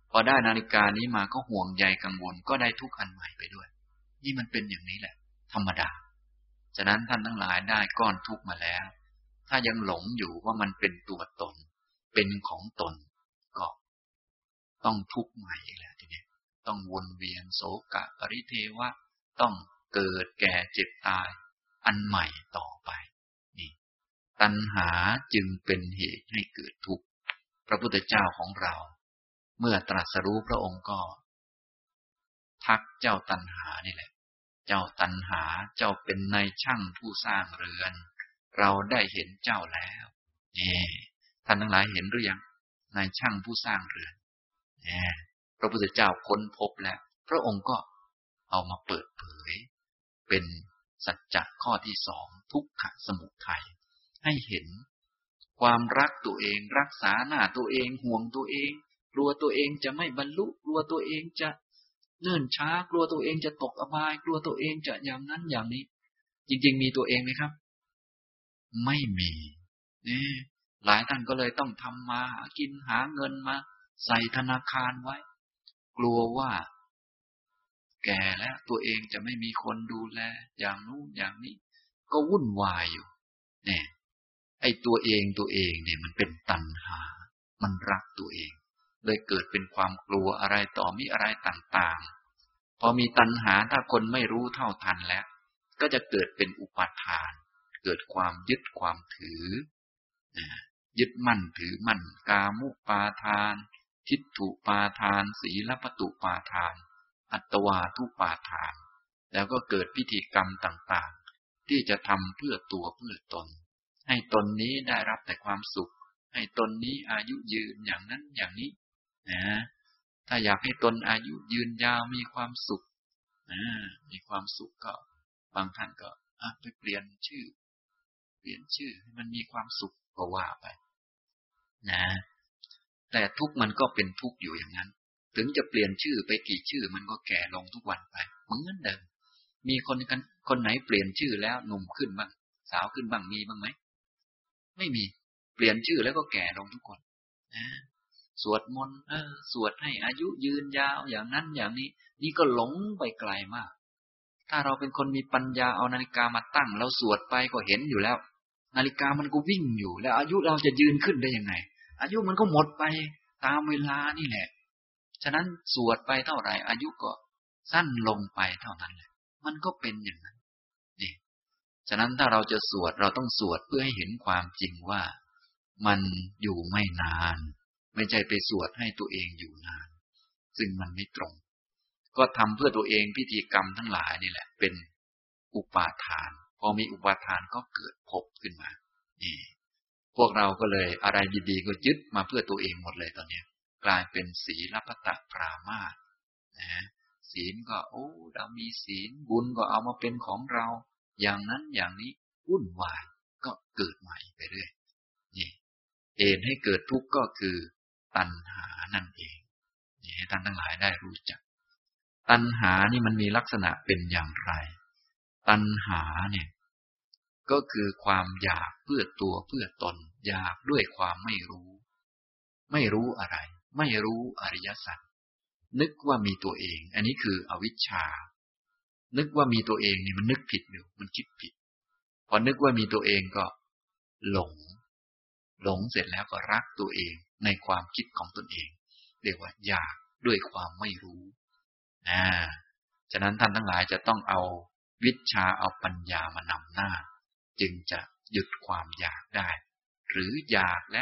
พอได้นาฬิกานี้มาก็ห่วงใยกังวลก็ได้ทุกข์อันใหม่ไปด้วยนี่มันเป็นอย่างนี้แหละธรรมดาฉะนั้นท่านทั้งหลายได้ก้อนทุกข์มาแล้วถ้ายังหลงอยู่ว่ามันเป็นตัวตนเป็นของตนก็ต้องทุกข์ใหม่อีกแล้วทีนี้ต้องวนเวียนโศกะปริเทวะต้องเกิดแก่เจ็บตายอันใหม่ต่อไปนี่ตัณหาจึงเป็นเหตุให้เกิดทุกข์พระพุทธเจ้าของเราเมื่อตรัสรู้พระองค์ก็ทักเจ้าตัณหานี่แหละเจ้าตัณหาเจ้าเป็นนายช่างผู้สร้างเรือนเราได้เห็นเจ้าแล้วนี่ท่านทั้งหลายเห็นหรือยังนายช่างผู้สร้างเรือนนี่พระพุทธเจ้าค้นพบแล้วพระองค์ก็เอามาเปิดเผยเป็นสัจจะข้อที่สองทุกขสมุทัยให้เห็นความรักตัวเองรักษาหน้าตัวเองห่วงตัวเองกลัวตัวเองจะไม่บรรลุกลัวตัวเองจะเนิ่นช้ากลัวตัวเองจะตกอบายกลัวตัวเองจะอย่างนั้นอย่างนี้จริงๆมีตัวเองไหมครับไม่มีนี่หลายท่านก็เลยต้องทำมาหากินหาเงินมาใส่ธนาคารไว้กลัวว่าแก่แล้วตัวเองจะไม่มีคนดูแลอย่างนู้นอย่างนี้ก็วุ่นวายอยู่เนี่ยไอ้ตัวเองตัวเองเนี่ยมันเป็นตัณหามันรักตัวเองเลยเกิดเป็นความกลัวอะไรต่อมีอะไรต่างๆพอมีตัณหาถ้าคนไม่รู้เท่าทันแล้วก็จะเกิดเป็นอุปาทานเกิดความยึดความถือยึดมั่นถือมั่นกามุปาทานทิฏฐุปาทานศีลปตุปาทานอัตวาทุปาทานแล้วก็เกิดพิธีกรรมต่างๆที่จะทำเพื่อตัวเพื่อตนให้ตนนี้ได้รับแต่ความสุขให้ตนนี้อายุยืนอย่างนั้นอย่างนี้นะถ้าอยากให้ตนอายุยืนยาวมีความสุขนะมีความสุขก็บางท่านก็ไปเปลี่ยนชื่อเปลี่ยนชื่อให้มันมีความสุขก็ว่าไปนะแต่ทุกข์มันก็เป็นทุกข์อยู่อย่างนั้นถึงจะเปลี่ยนชื่อไปกี่ชื่อมันก็แก่ลงทุกวันไปเหมือนเดิมมีคนกันคนไหนเปลี่ยนชื่อแล้วหนุ่มขึ้นบ้างสาวขึ้นบ้างมีบ้างไหมไม่มีเปลี่ยนชื่อแล้วก็แก่ลงทุกคนนะสวดมนต์เออสวดให้อายุยืนยาวอย่างนั้นอย่างนี้นี่ก็หลงไปไกลมากถ้าเราเป็นคนมีปัญญาเอานาฬิกามาตั้งเราสวดไปก็เห็นอยู่แล้วนาฬิกามันก็วิ่งอยู่แล้วอายุเราจะยืนขึ้นได้ยังไงอายุมันก็หมดไปตามเวลานี่แหละฉะนั้นสวดไปเท่าไหร่อายุก็สั้นลงไปเท่านั้นแหละมันก็เป็นอย่างนั้นนี่ฉะนั้นถ้าเราจะสวดเราต้องสวดเพื่อให้เห็นความจริงว่ามันอยู่ไม่นานไม่ใช่ไปสวดให้ตัวเองอยู่นานซึ่งมันไม่ตรงก็ทำเพื่อตัวเองพิธีกรรมทั้งหลายนี่แหละเป็นอุปาทานพอมีอุปาทานก็เกิดภพขึ้นมานี่พวกเราก็เลยอะไรดีๆก็ยึดมาเพื่อตัวเองหมดเลยตอนนี้กลายเป็นศีลปตปรามาสนะศีลก็โอ้เรามีศีลบุญก็เอามาเป็นของเราอย่างนั้นอย่างนี้วุ่นวายก็เกิดใหม่ไปเรื่อยนี่เหตุให้เกิดทุกข์ก็คือตัณหานั่นเองนี่ให้ท่านทั้งหลายได้รู้จักตัณหานี่มันมีลักษณะเป็นอย่างไรตัณหาเนี่ยก็คือความอยากเพื่อตัวเพื่อตนอยากด้วยความไม่รู้ไม่รู้อะไรไม่รู้อริยสัจนึกว่ามีตัวเองอันนี้คืออวิชชานึกว่ามีตัวเองนี่มันนึกผิดอยู่มันคิดผิดพอนึกว่ามีตัวเองก็หลงหลงเสร็จแล้วก็รักตัวเองในความคิดของตนเองเรียกว่าอยากด้วยความไม่รู้อ่าฉะนั้นท่านทั้งหลายจะต้องเอาวิชชาเอาปัญญามานำหน้าจึงจะหยุดความอยากได้หรืออยากและ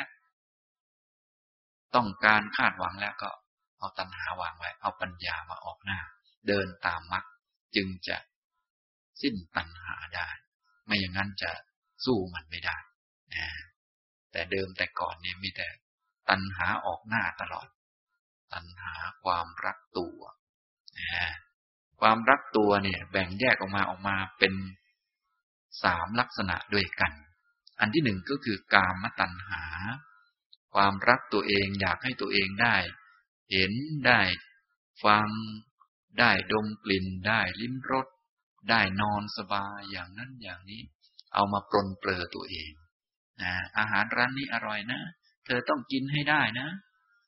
ต้องการคาดหวังแล้วก็เอาตัณหาวางไว้เอาปัญญามาออกหน้าเดินตามมรรคจึงจะสิ้นตัณหาได้ไม่อย่างนั้นจะสู้มันไม่ได้นะแต่เดิมแต่ก่อนเนี่ยมีแต่ตัณหาออกหน้าตลอดตัณหาความรักตัวนะความรักตัวเนี่ยแบ่งแยกออกมาออกมาเป็นสามลักษณะด้วยกันอันที่หนึ่งก็คือกามตัณหาความรักตัวเองอยากให้ตัวเองได้เห็นได้ฟังได้ดมกลิ่นได้ลิ้มรสได้นอนสบายอย่างนั้นอย่างนี้เอามาปรนเปรอตัวเองนะอาหารร้านนี้อร่อยนะเธอต้องกินให้ได้นะ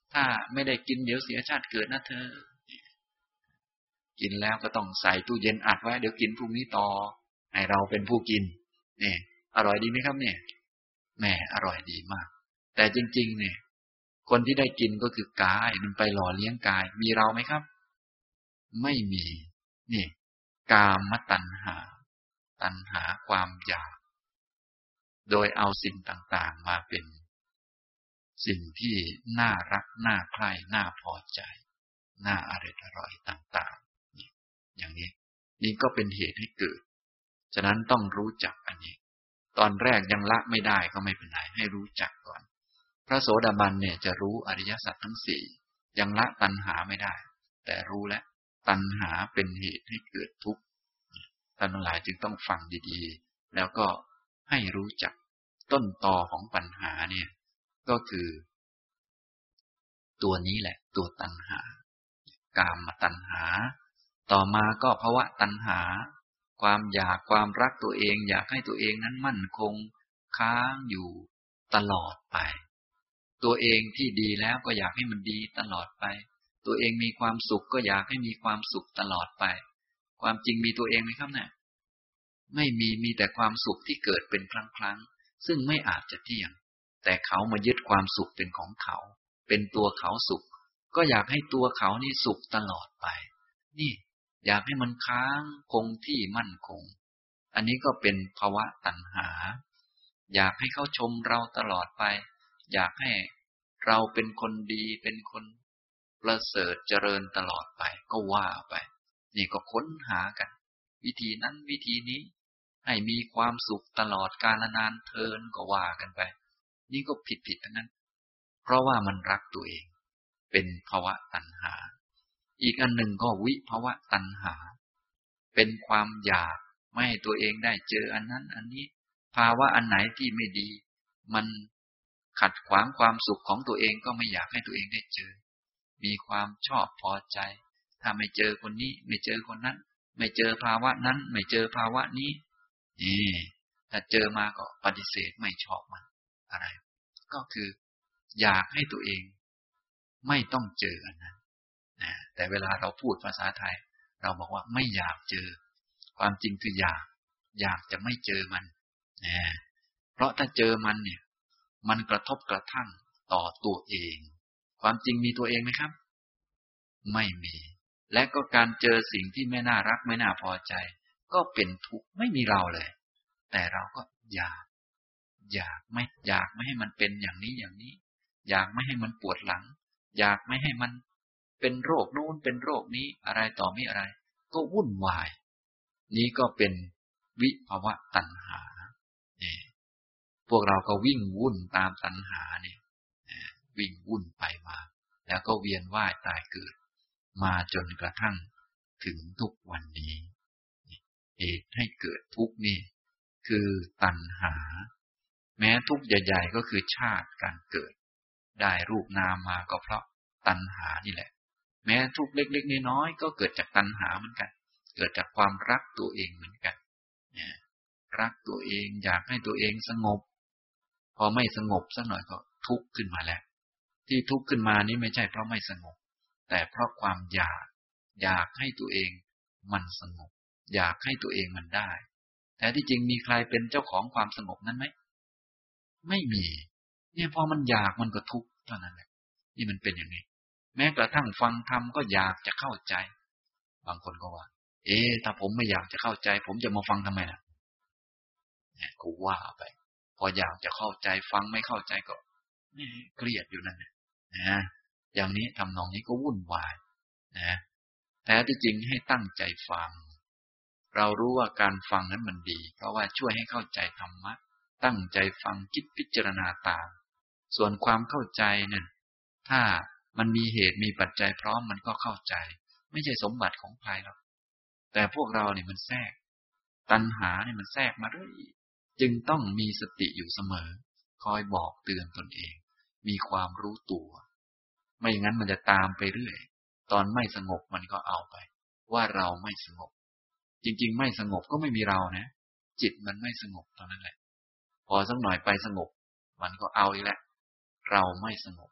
ถ้าไม่ได้กินเดี๋ยวเสียชาติเกิดนะเธอกินแล้วก็ต้องใส่ตู้เย็นอัดไว้เดี๋ยวกินพรุ่งนี้ต่อให้เราเป็นผู้กินเนี่ยอร่อยดีไหมครับเนี่ยแหมอร่อยดีมากแต่จริงๆเนี่ยคนที่ได้กินก็คือกายมันไปหล่อเลี้ยงกายมีเราไหมครับไม่มีนี่กามตัณหาตัณหาความอยากโดยเอาสิ่งต่างๆมาเป็นสิ่งที่น่ารักน่าใคร่น่าพอใจน่าอร่อยอร่อยต่างๆอย่างนี้นี่ก็เป็นเหตุให้เกิดฉะนั้นต้องรู้จักอันนี้ตอนแรกยังละไม่ได้ก็ไม่เป็นไรให้รู้จักก่อนพระโสดาบันเนี่ยจะรู้อริยสัจทั้งสี่ยังละตัณหาไม่ได้แต่รู้แล้วตัณหาเป็นเหตุให้เกิดทุกข์ท่านทั้งหลายจึงต้องฟังดีๆแล้วก็ให้รู้จักต้นตอของปัญหาเนี่ยก็คือตัวนี้แหละตัวตัณหากามตัณหาต่อมาก็ภวตัณหาความอยากความรักตัวเองอยากให้ตัวเองนั้นมั่นคงค้างอยู่ตลอดไปตัวเองที่ดีแล้วก็อยากให้มันดีตลอดไปตัวเองมีความสุขก็อยากให้มีความสุขตลอดไปความจริงมีตัวเองไหมครับเนี่ยไม่มีมีแต่ความสุขที่เกิดเป็นครั้งๆซึ่งไม่อาจจะเที่ยงแต่เขามายึดความสุขเป็นของเขาเป็นตัวเขาสุขก็อยากให้ตัวเขานี่สุขตลอดไปนี่อยากให้มันค้างคงที่มั่นคงอันนี้ก็เป็นภวตัณหาอยากให้เขาชมเราตลอดไปอยากให้เราเป็นคนดีเป็นคนประเสริฐเจริญตลอดไปก็ว่าไปนี่ก็ค้นหากันวิธีนั้นวิธีนี้ให้มีความสุขตลอดกาลนานเทินก็ว่ากันไปนี่ก็ผิดผิดทั้งนั้นเพราะว่ามันรักตัวเองเป็นภวตัณหาอีกอันหนึ่งก็วิภวตัณหาเป็นความอยากไม่ให้ตัวเองได้เจออันนั้นอันนี้ภาวะอันไหนที่ไม่ดีมันขัดขวางความสุขของตัวเองก็ไม่อยากให้ตัวเองได้เจอมีความชอบพอใจถ้าไม่เจอคนนี้ไม่เจอคนนั้นไม่เจอภาวะนั้นไม่เจอภาวะนี้นี่ถ้าเจอมาก็ปฏิเสธไม่ชอบมันอะไรก็คืออยากให้ตัวเองไม่ต้องเจออันนั้นนะแต่เวลาเราพูดภาษาไทยเราบอกว่าไม่อยากเจอความจริงคืออยากอยากจะไม่เจอมันนะเพราะถ้าเจอมันเนี่ยมันกระทบกระทั่งต่อตัวเองความจริงมีตัวเองไหมครับไม่มีและก็การเจอสิ่งที่ไม่น่ารักไม่น่าพอใจก็เป็นทุกข์ไม่มีเราเลยแต่เราก็อยากอยากไม่อยากไม่ให้มันเป็นอย่างนี้อย่างนี้อยากไม่ให้มันปวดหลังอยากไม่ให้มันเป็นโรคโน้นเป็นโรคนี้อะไรต่อมีอะไรก็วุ่นวายนี้ก็เป็นวิภวตัณหาเนี่ยพวกเราก็วิ่งวุ่นตามตัณหาเนี่ยวิ่งวุ่นไปมาแล้วก็เวียนว่ายตายเกิดมาจนกระทั่งถึงทุกวันนี้เหตุให้เกิดทุกข์นี่คือตัณหาแม้ทุกข์ใหญ่ๆก็คือชาติการเกิดได้รูปนามมาก็เพราะตัณหานี่แหละแม้ทุกข์เล็กๆน้อยๆก็เกิดจากตัณหาเหมือนกันเกิดจากความรักตัวเองเหมือนกันรักตัวเองอยากให้ตัวเองสงบพอไม่สงบสักหน่อยก็ทุกข์ขึ้นมาแล้วที่ทุกข์ขึ้นมานี้ไม่ใช่เพราะไม่สงบแต่เพราะความอยากอยากให้ตัวเองมันสงบอยากให้ตัวเองมันได้แต่ที่จริงมีใครเป็นเจ้าของความสงบนั้นไหมไม่มีเนี่ยพอมันอยากมันก็ทุกข์เท่านั้นแหละนี่มันเป็นอย่างนี้แม้กระทั่งฟังธรรมก็อยากจะเข้าใจบางคนก็ว่าเอ๊ะถ้าผมไม่อยากจะเข้าใจผมจะมาฟังทำไมล่ะเนี่ยกูว่าไปพออยากจะเข้าใจฟังไม่เข้าใจก็เครียดอยู่นั่นนะอย่างนี้ทำนองนี้ก็วุ่นวายนะแท้ที่จริงให้ตั้งใจฟังเรารู้ว่าการฟังนั้นมันดีเพราะว่าช่วยให้เข้าใจธรรมะตั้งใจฟังคิดพิจารณาตามส่วนความเข้าใจเนี่ยถ้ามันมีเหตุมีปัจจัยพร้อมมันก็เข้าใจไม่ใช่สมบัติของใครหรอกแต่พวกเราเนี่ยมันแทรกตัณหาเนี่ยมันแทรกมาเรื่อยจึงต้องมีสติอยู่เสมอคอยบอกเตือนตนเองมีความรู้ตัวไม่อย่างนั้นมันจะตามไปเรื่อยตอนไม่สงบมันก็เอาไปว่าเราไม่สงบจริงๆไม่สงบก็ไม่มีเรานะจิตมันไม่สงบตอนนั้นแหละพอสักหน่อยไปสงบมันก็เอาอีกแล้วเราไม่สงบ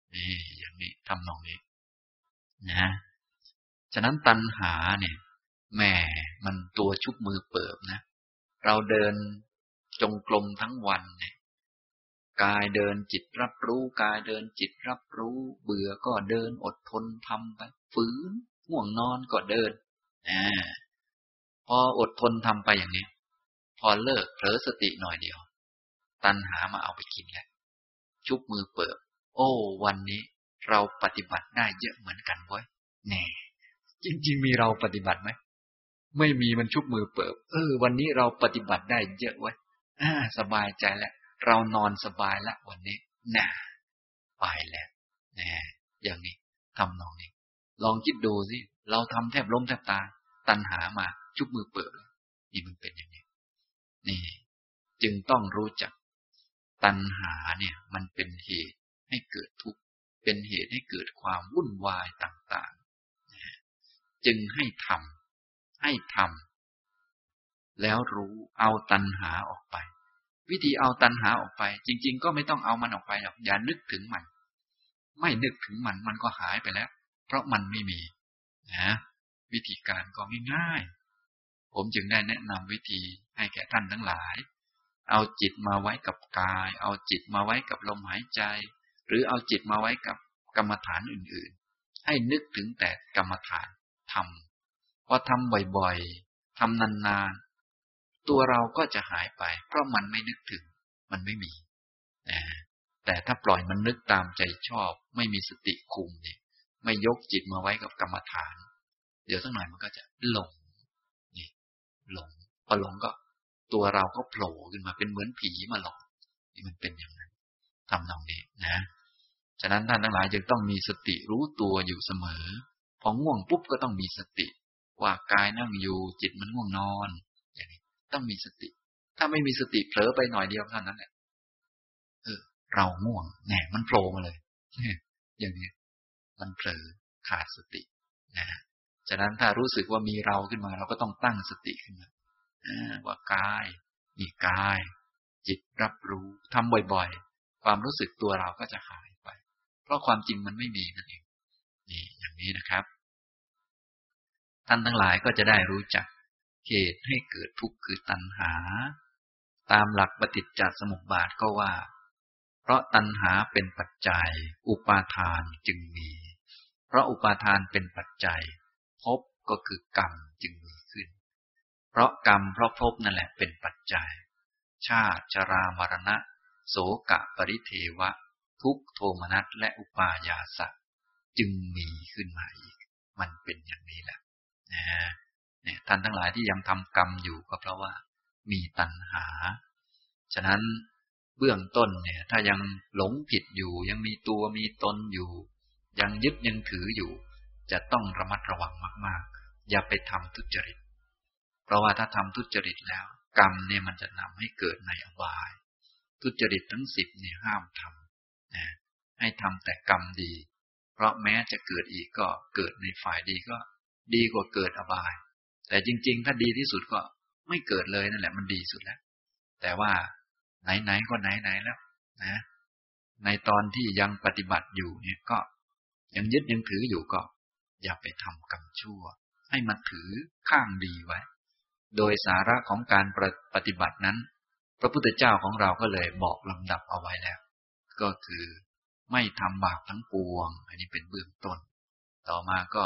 นี่อย่างนี้ทำนองนี้นะฉะนั้นตัณหาเนี่ยแหมมันตัวชุบมือเปิบนะเราเดินจงกรมทั้งวันเนี่ยกายเดินจิตรับรู้กายเดินจิตรับรู้เบื่อก็เดินอดทนทำไปฝืนง่วงนอนก็เดินอ่าพออดทนทำไปอย่างนี้พอเลิกเผลอสติหน่อยเดียวตัณหามาเอาไปกินแล้วชุบมือเปิบโอ้วันนี้เราปฏิบัติได้เยอะเหมือนกันเว้ยแน่จริงๆมีเราปฏิบัติไหมไม่มีมันชุบมือเปิบเออวันนี้เราปฏิบัติได้เยอะเว้ยอ่าสบายใจแล้วเรานอนสบายแล้ววันนี้น่ะไปแล้วแน่อย่างนี้ทำนองนี้ลองคิดดูสิเราทำแทบล้มแทบตายตัณหามาชุบมือเปิบนี่มันเป็นอย่างนี้นี่จึงต้องรู้จักตัณหาเนี่ยมันเป็นเหตุให้เกิดทุกข์เป็นเหตุให้เกิดความวุ่นวายต่างๆจึงให้ทำให้ทำแล้วรู้เอาตัณหาออกไปวิธีเอาตัณหาออกไปจริงๆก็ไม่ต้องเอามันออกไปหรอกอย่านึกถึงมันไม่นึกถึงมันมันก็หายไปแล้วเพราะมันไม่มีนะวิธีการก็ง่ายๆผมจึงได้แนะนำวิธีให้แก่ท่านทั้งหลายเอาจิตมาไว้กับกายเอาจิตมาไว้กับลมหายใจหรือเอาจิตมาไว้กับกรรมฐานอื่นๆให้นึกถึงแต่กรรมฐานทำพอทำบ่อยๆทำนานๆตัวเราก็จะหายไปเพราะมันไม่นึกถึงมันไม่มีนะแต่ถ้าปล่อยมันนึกตามใจชอบไม่มีสติคุมเนี่ยไม่ยกจิตมาไว้กับกรรมฐานเดี๋ยวสักหน่อยมันก็จะหลงนี่หลงพอหลงก็ตัวเราก็โผล่ขึ้นมาเป็นเหมือนผีมาหลอกนี่มันเป็นอย่างนั้นทำนองนี้นะฉะนั้นท่านทั้งหลายจึงต้องมีสติรู้ตัวอยู่เสมอพอง่วงปุ๊บก็ต้องมีสติว่ากายนั่งอยู่จิตมันง่วงนอนอย่างนี้ต้องมีสติถ้าไม่มีสติเผลอไปหน่อยเดียวเท่านั้นแหละเออเราง่วงแหน่มันโผล่มาเลยอย่างนี้มันเผลอขาดสตินะฉะนั้นถ้ารู้สึกว่ามีเราขึ้นมาเราก็ต้องตั้งสติขึ้นมาว่ากายมีกายจิตรับรู้ทำบ่อยๆความรู้สึกตัวเราก็จะหายไปเพราะความจริงมันไม่มีนั่นเองนี่อย่างนี้นะครับท่านทั้งหลายก็จะได้รู้จักเหตุให้เกิดทุกข์คือตัณหาตามหลักปฏิจจสมุปบาทก็ว่าเพราะตัณหาเป็นปัจจัยอุปาทานจึงมีเพราะอุปาทานเป็นปัจจัยภพก็คือกรรมจึงมีขึ้นเพราะกรรมเพราะภพนั่นแหละเป็นปัจจัยชาติชรามรณะโสกะปริเทวะทุกขโทมนัสและอุปายาสะจึงมีขึ้นมาอีกมันเป็นอย่างนี้แหละนะเนี่ยท่านทั้งหลายที่ยังทำกรรมอยู่ก็เพราะว่ามีตัณหาฉะนั้นเบื้องต้นเนี่ยถ้ายังหลงผิดอยู่ยังมีตัวมีตนอยู่ยังยึดยังถืออยู่จะต้องระมัดระวังมากๆอย่าไปทำทุจริตเพราะว่าถ้าทำทุจริตแล้วกรรมเนี่ยมันจะนำให้เกิดในอบายทุจริตทั้งสิบเนี่ยห้ามทำนะให้ทำแต่กรรมดีเพราะแม้จะเกิดอีกก็เกิดในฝ่ายดีก็ดีกว่าเกิดอบายแต่จริงๆถ้าดีที่สุดก็ไม่เกิดเลยนั่นแหละมันดีสุดแล้วแต่ว่าไหนๆก็ไหนๆแล้วนะในตอนที่ยังปฏิบัติอยู่เนี่ยก็ยังยึดยังถืออยู่ก็อย่าไปทำกรรมชั่วให้มันถือข้างดีไว้โดยสาระของการปฏิบัตินั้นพระพุทธเจ้าของเราก็เลยบอกลำดับเอาไว้แล้วก็คือไม่ทำบาปทั้งปวงอันนี้เป็นเบื้องต้นต่อมาก็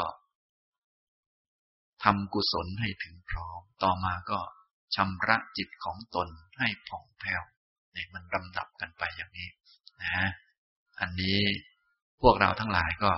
ทำกุศลให้ถึงพร้อมต่อมาก็ชำระจิตของตนให้ผ่องแผ้วเนี่ยมันลำดับกันไปอย่างนี้นะอันนี้พวกเราทั้งหลายก็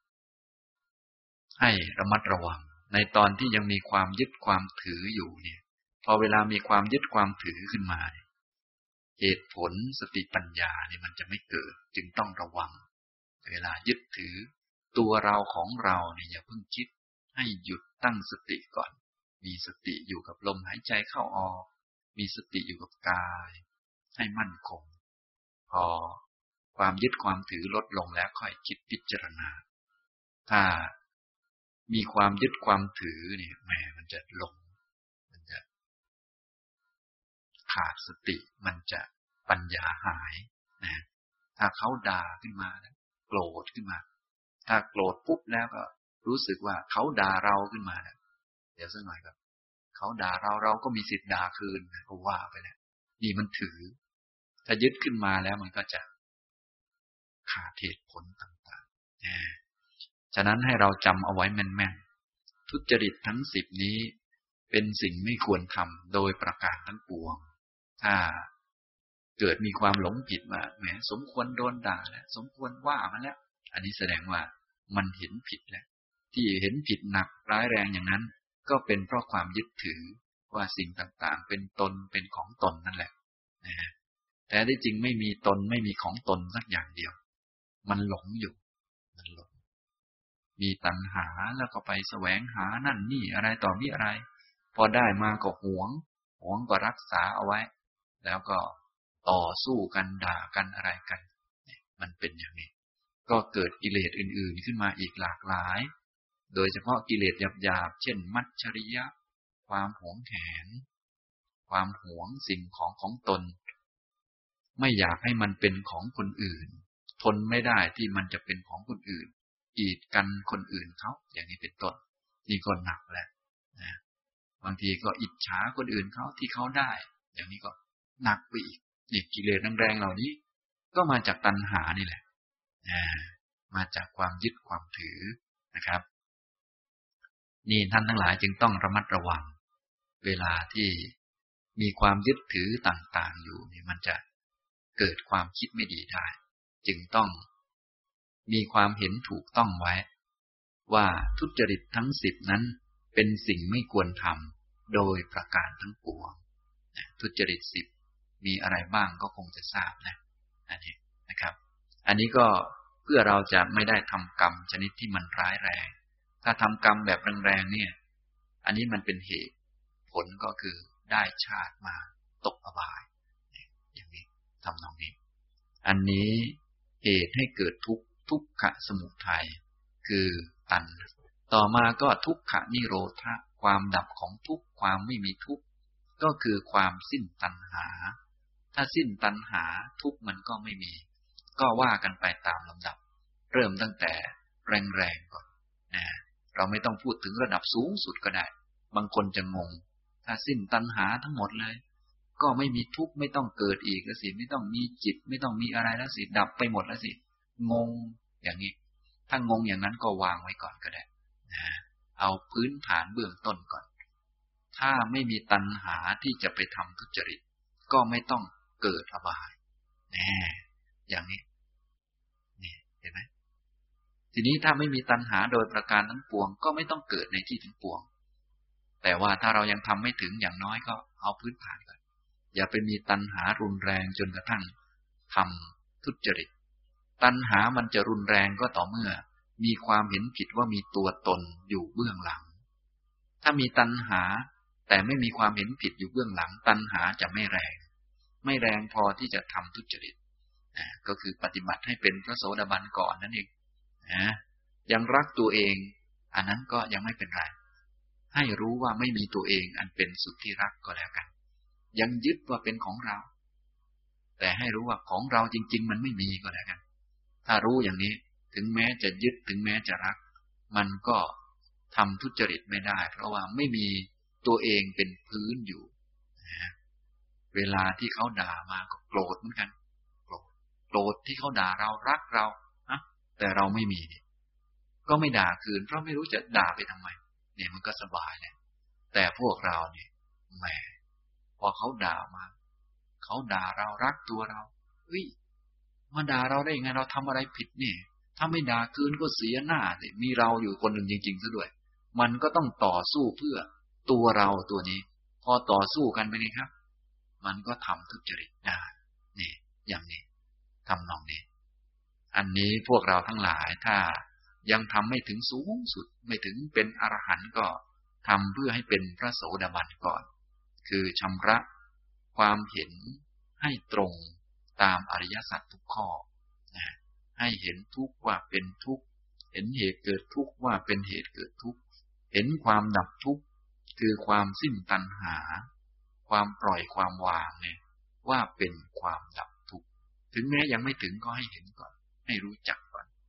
ให้ระมัดระวังในตอนที่ยังมีความยึดความถืออยู่เนี่ยพอเวลามีความยึดความถือขึ้นมาเหตุผลสติปัญญาเนี่ยมันจะไม่เกิดจึงต้องระวังเวลายึดถือตัวเราของเราเนี่ยอย่าเพิ่งคิดให้หยุดตั้งสติก่อนมีสติอยู่กับลมหายใจเข้าออกมีสติอยู่กับกายให้มั่นคงพอความยึดความถือลดลงแล้วค่อยคิดพิจารณาถ้ามีความยึดความถือเนี่ยแหมมันจะหลงมันจะขาดสติมันจะปัญญาหายนะถ้าเขาด่าขึ้นมาโกรธขึ้นมาถ้าโกรธปุ๊บแล้วก็รู้สึกว่าเขาด่าเราขึ้นมานะเดี๋ยวสักหน่อยครับเขาด่าเราเราก็มีสิทธิ์ด่าคืนก็ว่าไปแล้วนี่มันถือถ้ายึดขึ้นมาแล้วมันก็จะขาดเหตุผลต่างๆฉะนั้นให้เราจำเอาไว้แม่นๆทุจริตทั้งสิบนี้เป็นสิ่งไม่ควรทำโดยประการทั้งปวงถ้าเกิดมีความหลงผิดว่าแหมสมควรโดนด่าแล้วสมควรว่ามันแล้วอันนี้แสดงว่ามันเห็นผิดแล้วที่เห็นผิดหนักร้ายแรงอย่างนั้นก็เป็นเพราะความยึดถือว่าสิ่งต่างๆเป็นตนเป็นของตนนั่นแหละนะแต่ที่จริงไม่มีตนไม่มีของตนสักอย่างเดียวมันหลงอยู่มันหลงมีตัณหาแล้วก็ไปแสวงหานั่นนี่อะไรต่อมีอะไรพอได้มาก็หวงหวงก็รักษาเอาไว้แล้วก็ต่อสู้กันด่ากันอะไรกันมันเป็นอย่างนี้ก็เกิดกิเลสอื่นๆขึ้นมาอีกหลากหลายโดยเฉพาะกิเลสหยาบๆเช่นมัจฉริยะความหวงแหนความหวงสิ่งของของตนไม่อยากให้มันเป็นของคนอื่นทนไม่ได้ที่มันจะเป็นของคนอื่นกีดกันคนอื่นเขาอย่างนี้เป็นต้นนี่ก็หนักแหละนะบางทีก็อิจฉาคนอื่นเขาที่เขาได้อย่างนี้ก็หนักไปอีกนี่กิเลสแรงๆเหล่านี้ก็มาจากตัณหานี่แหละมาจากความยึดความถือนะครับนี่ท่านทั้งหลายจึงต้องระมัดระวังเวลาที่มีความยึดถือต่างๆอยู่นี่มันจะเกิดความคิดไม่ดีได้จึงต้องมีความเห็นถูกต้องไว้ว่าทุจริตทั้งสิบนั้นเป็นสิ่งไม่ควรทำโดยประการทั้งปวงทุจริตสิบมีอะไรบ้างก็คงจะทราบนะอันนี้นะครับอันนี้ก็เพื่อเราจะไม่ได้ทำกรรมชนิดที่มันร้ายแรงถ้าทำกรรมแบบแรงๆเนี่ยอันนี้มันเป็นเหตุผลก็คือได้ชาติมาตกอบายอย่างนี้ทำนองนี้อันนี้เหตุให้เกิดทุกข์ทุกขสมุทัยคือตัณหาต่อมาก็ทุกขนิโรธะความดับของทุกข์ความไม่มีทุกข์ก็คือความสิ้นตัณหาถ้าสิ้นตัณหาทุกข์มันก็ไม่มีก็ว่ากันไปตามลำดับเริ่มตั้งแต่แรงๆก่อนนะเราไม่ต้องพูดถึงระดับสูงสุดก็ได้บางคนจะงงถ้าสิ้นตัณหาทั้งหมดเลยก็ไม่มีทุกข์ไม่ต้องเกิดอีกแล้วสิไม่ต้องมีจิตไม่ต้องมีอะไรแล้วสิดับไปหมดแล้วสิงงอย่างนี้ถ้างงอย่างนั้นก็วางไว้ก่อนก็ได้นะเอาพื้นฐานเบื้องต้นก่อนถ้าไม่มีตัณหาที่จะไปทำทุจริตก็ไม่ต้องเกิดอบายแน่อย่างนี้นี่เห็นไหมทีนี้ถ้าไม่มีตัณหาโดยประการทั้งปวงก็ไม่ต้องเกิดในที่ทั้งปวงแต่ว่าถ้าเรายังทำไม่ถึงอย่างน้อยก็เอาพื้นฐานก่อนอย่าไปมีตัณหารุนแรงจนกระทั่งทำทุจริตตัณหามันจะรุนแรงก็ต่อเมื่อมีความเห็นผิดว่ามีตัวตนอยู่เบื้องหลังถ้ามีตัณหาแต่ไม่มีความเห็นผิดอยู่เบื้องหลังตัณหาจะไม่แรงไม่แรงพอที่จะทำทุจริตนะก็คือปฏิบัติให้เป็นพระโสดาบันก่อนนั่นเองนะยังรักตัวเองอันนั้นก็ยังไม่เป็นไรให้รู้ว่าไม่มีตัวเองอันเป็นสุดที่รักก็แล้วกันยังยึดว่าเป็นของเราแต่ให้รู้ว่าของเราจริงๆมันไม่มีก็แล้วกันถ้ารู้อย่างนี้ถึงแม้จะยึดถึงแม้จะรักมันก็ทำทุจริตไม่ได้เพราะว่าไม่มีตัวเองเป็นพื้นอยู่นะเวลาที่เขาด่ามาก็โกรธเหมือนกันโกรธโกรธที่เขาด่าเรารักเรานะแต่เราไม่มีก็ไม่ด่าคืนเพราะไม่รู้จะด่าไปทำไมเนี่ยมันก็สบายแหละแต่พวกเราเนี่ยแหมพอเขาด่ามาเขาด่าเรารักตัวเราเฮ้ยมาด่าเราได้ยังไงเราทำอะไรผิดนี่ถ้าไม่ด่าคืนก็เสียหน้าสิมีเราอยู่คนหนึ่งจริงๆซะด้วยมันก็ต้องต่อสู้เพื่อตัวเราตัวนี้พอต่อสู้กันไปนี่ครับมันก็ทำทุจริตได้นี่อย่างนี้ทำนองนี้อันนี้พวกเราทั้งหลายถ้ายังทำไม่ถึงสูงสุดไม่ถึงเป็นอรหันต์ก็ทำเพื่อให้เป็นพระโสดาบันก่อนคือชำระความเห็นให้ตรงตามอริยสัจทุกข้อนะให้เห็นทุกข์ว่าเป็นทุกข์เห็นเหตุเกิดทุกข์ว่าเป็นเหตุเกิดทุกข์เห็นความดับทุกข์คือความสิ้นตัณหาความปล่อยความวางเนี่ยว่าเป็นความดับทุกข์ถึงแม้ยังไม่ถึงก็ให้เห็นก่อนให้รู้จักก่อน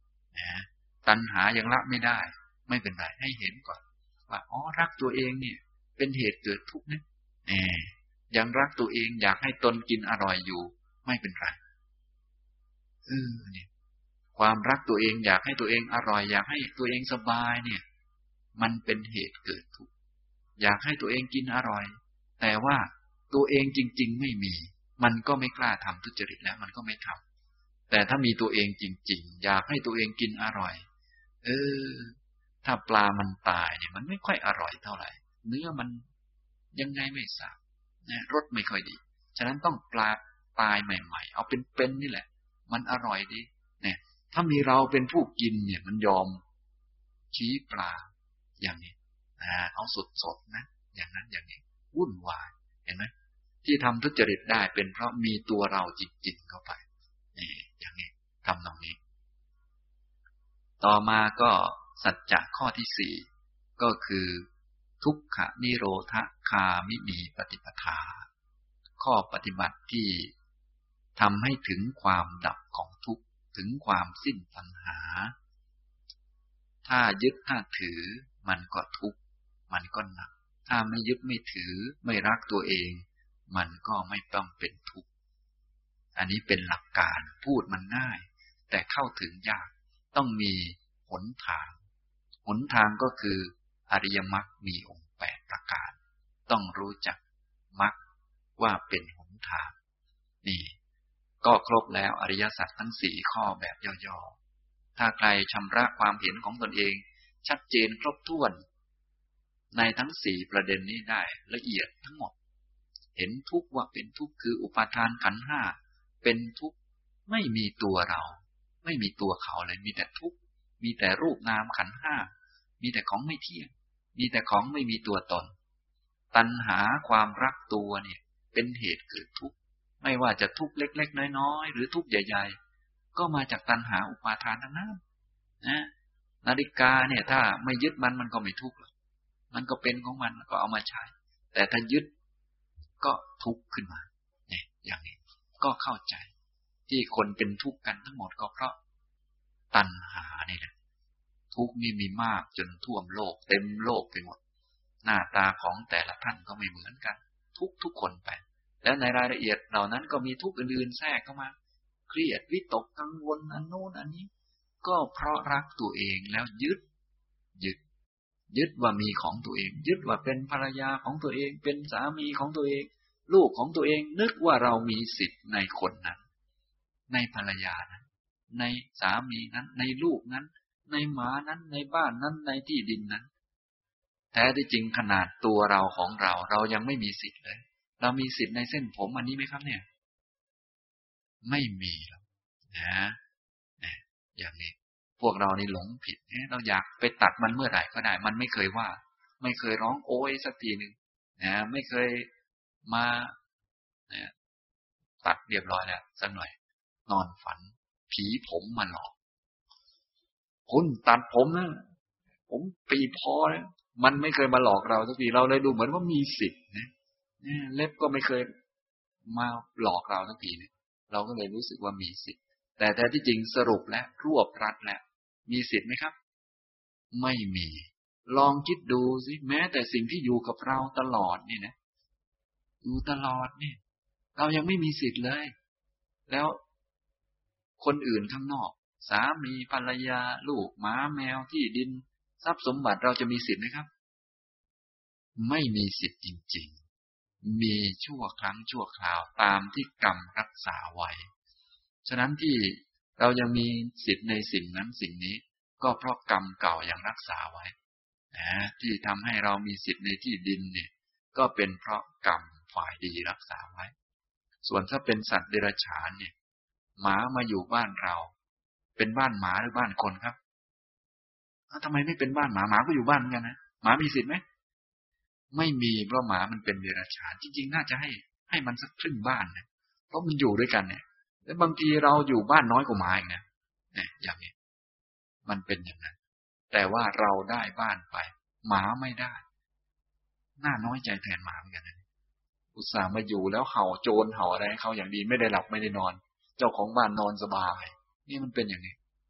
ตัณหายังละไม่ได้ไม่เป็นไรให้เห็นก่อนว่าอ๋อรักตัวเองเนี่ยเป็นเหตุเกิดทุกข์นะแหมยังรักตัวเองอยากให้ตนกินอร่อยอยู่ไม่เป็นไรเออเนี่ยความรักตัวเองอยากให้ตัวเองอร่อยอยากให้ตัวเองสบายเนี่ยมันเป็นเหตุเกิดทุกข์อยากให้ตัวเองกินอร่อยแต่ว่าตัวเองจริงๆไม่มีมันก็ไม่กล้าทำทุจริตแล้วมันก็ไม่ทำแต่ถ้ามีตัวเองจริงๆอยากให้ตัวเองกินอร่อยเออถ้าปลามันตายเนี่ยมันไม่ค่อยอร่อยเท่าไหร่เนื้อมันยังไงไม่ทราบนะรสไม่ค่อยดีฉะนั้นต้องปลาตายใหม่ๆเอาเป็นเป็นนี่แหละมันอร่อยดีเนี่ยถ้ามีเราเป็นผู้กินเนี่ยมันยอมชี้ปลาอย่างนี้นะเอาสดๆนะอย่างนั้นอย่างนี้วุ่นวายเห็นไหมที่ทำทุจริตได้เป็นเพราะมีตัวเราจริงๆเข้าไปนี่อย่างนี้ทำตรงนี้ต่อมาก็สัจจะข้อที่สี่ก็คือทุกขนิโรธคามินีปฏิปทาข้อปฏิบัติที่ทำให้ถึงความดับของทุกข์ถึงความสิ้นตัณหาถ้ายึดถ้าถือมันก็ทุกข์มันก็หนักถ้าไม่ยึดไม่ถือไม่รักตัวเองมันก็ไม่ต้องเป็นทุกข์อันนี้เป็นหลักการพูดมันง่ายแต่เข้าถึงยากต้องมีหนทางหนทางก็คืออริยมรรคมีองค์แปดประการต้องรู้จักมรรคว่าเป็นหนทางนี่ก็ครบแล้วอริยสัจทั้งสี่ข้อแบบย่อๆถ้าใครชำระความเห็นของตนเองชัดเจนครบถ้วนในทั้งสี่ประเด็นนี้ได้ละเอียดทั้งหมดเห็นทุกข์ว่าเป็นทุกข์คืออุปาทานขันธ์ห้าเป็นทุกข์ไม่มีตัวเราไม่มีตัวเขาเลยมีแต่ทุกข์มีแต่รูปนามขันธ์ห้ามีแต่ของไม่เที่ยงมีแต่ของไม่มีตัวตนตัณหาความรักตัวเนี่ยเป็นเหตุเกิดทุกข์ไม่ว่าจะทุกข์เล็กๆน้อยๆหรือทุกข์ใหญ่ๆก็มาจากตัณหาอุปาทานทั้งนั้นนะนาฬิกาเนี่ยถ้าไม่ยึดมันมันก็ไม่ทุกข์หรอกมันก็เป็นของมันก็เอามาใช้แต่ถ้ายึดก็ทุกข์ขึ้นมาเนี่ยอย่างนี้ก็เข้าใจที่คนเป็นทุกข์กันทั้งหมดก็เพราะตัณหานี่แหละทุกข์นี่มีมากจนท่วมโลกเต็มโลกไปหมดหน้าตาของแต่ละท่านก็ไม่เหมือนกันทุกทุกคนไปแล้วในรายละเอียดเหล่านั้นก็มีทุกข์อื่นๆแทรกเข้ามาเครียดวิตกกังวลอันโน้นอันนี้ก็เพราะรักตัวเองแล้วยึดยึดยึดว่ามีของตัวเองยึดว่าเป็นภรรยาของตัวเองเป็นสามีของตัวเองลูกของตัวเองนึกว่าเรามีสิทธิ์ในคนนั้นในภรรยานั้นในสามีนั้นในลูกนั้นในหมานั้นในบ้านนั้นในที่ดินนั้นแท้ที่จริงขนาดตัวเราของเราเรายังไม่มีสิทธิ์เลยเรามีสิทธิ์ในเส้นผมอันนี้ไหมครับเนี่ยไม่มีหรอกนะเนี่ยอย่างนี้พวกเรานี่หลงผิดเนี่ยเราอยากไปตัดมันเมื่อไหร่ก็ได้มันไม่เคยว่าไม่เคยร้องโอยสักทีหนึ่งนะไม่เคยมาเนี่ยตัดเรียบร้อยแล้วสักหน่อยนอนฝันผีผมมาหลอกคุณตัดผมนะผมปีพอนะมันไม่เคยมาหลอกเราสักทีเราเลยดูเหมือนว่ามีสิทธิ์นะเล็บก็ไม่เคยมาหลอกเราสักทีเนี่ยเราก็เลยรู้สึกว่ามีสิทธิ์แต่แท้ที่จริงสรุปแล้วรวบรัดแล้วมีสิทธิ์ไหมครับไม่มีลองคิดดูสิแม้แต่สิ่งที่อยู่กับเราตลอดนี่นะอยู่ตลอดนี่เรายังไม่มีสิทธิ์เลยแล้วคนอื่นข้างนอกสามีภรรยาลูกหมาแมวที่ดินทรัพย์สมบัติเราจะมีสิทธิ์ไหมครับไม่มีสิทธิ์จริงๆมีชั่วครั้งชั่วคราวตามที่กรรมรักษาไว้ฉะนั้นที่เรายังมีสิทธิ์ในสิ่งนั้นสิ่งนี้ก็เพราะกรรมเก่ายังรักษาไว้นะที่ทำให้เรามีสิทธิ์ในที่ดินเนี่ยก็เป็นเพราะกรรมฝ่ายดีรักษาไว้ส่วนถ้าเป็นสัตว์เดรัจฉานเนี่ยหมามาอยู่บ้านเราเป็นบ้านหมาหรือบ้านคนครับทำไมไม่เป็นบ้านหมาหมาก็อยู่บ้านเหมือนกันนะหมามีสิทธิ์ไหมไม่มีเพราะหมามันเป็นเดรัจฉานจริงๆน่าจะให้ให้มันสักครึ่งบ้านนะเพราะมันอยู่ด้วยกันเนี่ยแล้วบางทีเราอยู่บ้านน้อยกว่าหมาอีกนะเนี่ยอย่างนี้มันเป็นอย่างนั้นแต่ว่าเราได้บ้านไปหมาไม่ได้น่าน้อยใจแทนหมาเหมือนกันนะอุตส่าห์มาอยู่แล้วเห่าโจรเห่าอะไรเขาอย่างดีไม่ได้หลับไม่ได้นอนเจ้าของบ้านนอนสบายนี่มันเป็นอย่างนี้จ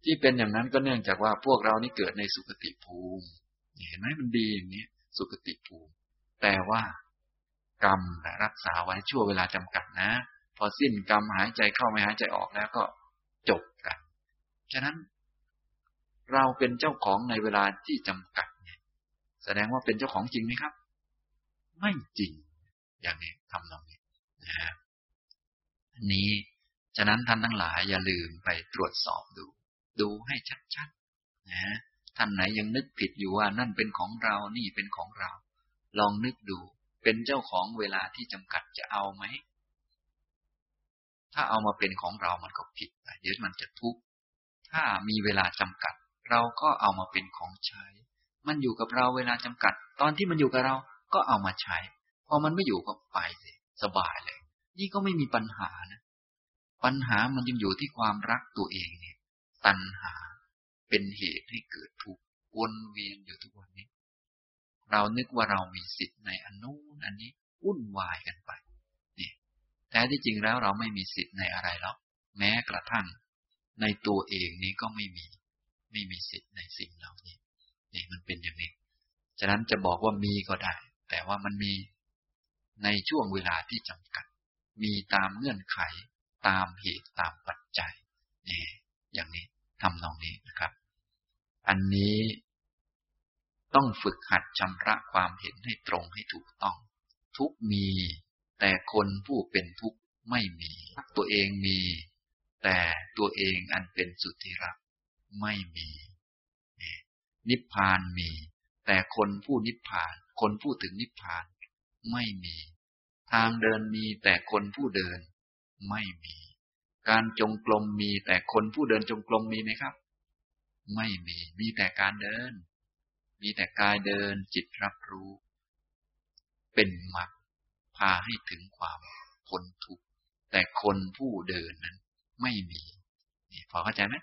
ที่เป็นอย่างนั้นก็เนื่องจากว่าพวกเรานี่เกิดในสุคติภูมิเห็นไหมมันดีอย่างนี้สุคติภูมิแต่ว่ากรรมรักษาไว้ชั่วเวลาจำกัดนะพอสิ้นกรรมหายใจเข้าไม่หายใจออกแล้วก็จบกันฉะนั้นเราเป็นเจ้าของในเวลาที่จำกัดเนี่ยแสดงว่าเป็นเจ้าของจริงไหมครับไม่จริงอย่างนี้ทำตรงนี้นะอันนี้ฉะนั้นท่านทั้งหลายอย่าลืมไปตรวจสอบดูดูให้ชัดๆนะท่านไหนยังนึกผิดอยู่ว่านั่นเป็นของเรานี่เป็นของเราลองนึกดูเป็นเจ้าของเวลาที่จำกัดจะเอาไหมถ้าเอามาเป็นของเรามันก็ผิดเดี๋ยวมันจะทุกข์ถ้ามีเวลาจำกัดเราก็เอามาเป็นของใช้มันอยู่กับเราเวลาจำกัดตอนที่มันอยู่กับเราก็เอามาใช้พอมันไม่อยู่ก็ไปสิสบายเลยนี่ก็ไม่มีปัญหานะปัญหามันยังอยู่ที่ความรักตัวเองเนี่ยตัณหาเป็นเหตุให้เกิดทุกข์วนเวียนอยู่ทุกวันนี้เรานึกว่าเรามีสิทธิ์ในอันนู้นอันนี้วุ่นวายกันไปนี่แท้ที่จริงแล้วเราไม่มีสิทธิ์ในอะไรหรอกแม้กระทั่งในตัวเองนี้ก็ไม่มีไม่มีสิทธิ์ในสิ่งเหล่านี้นี่มันเป็นอย่างนี้ฉะนั้นจะบอกว่ามีก็ได้แต่ว่ามันมีในช่วงเวลาที่จำกัดมีตามเงื่อนไขตามเหตุตามปัจจัยนี่อย่างนี้ทำนองนี้นะครับอันนี้ต้องฝึกหัดชำระความเห็นให้ตรงให้ถูกต้องทุกมีแต่คนผู้เป็นทุกข์ไม่มีตัวเองมีแต่ตัวเองอันเป็นสุทธิรักไม่มีนิพพานมีแต่คนผู้นิพพานคนผู้ถึงนิพพานไม่มีทางเดินมีแต่คนผู้เดินไม่มีการจงกรมมีแต่คนผู้เดินจงกรมมีไหมครับไม่มีมีแต่การเดินมีแต่กายเดินจิตรับรู้เป็นมรรคพาให้ถึงความพ้นทุกข์แต่คนผู้เดินนั้นไม่มีนี่พอเข้าใจไหม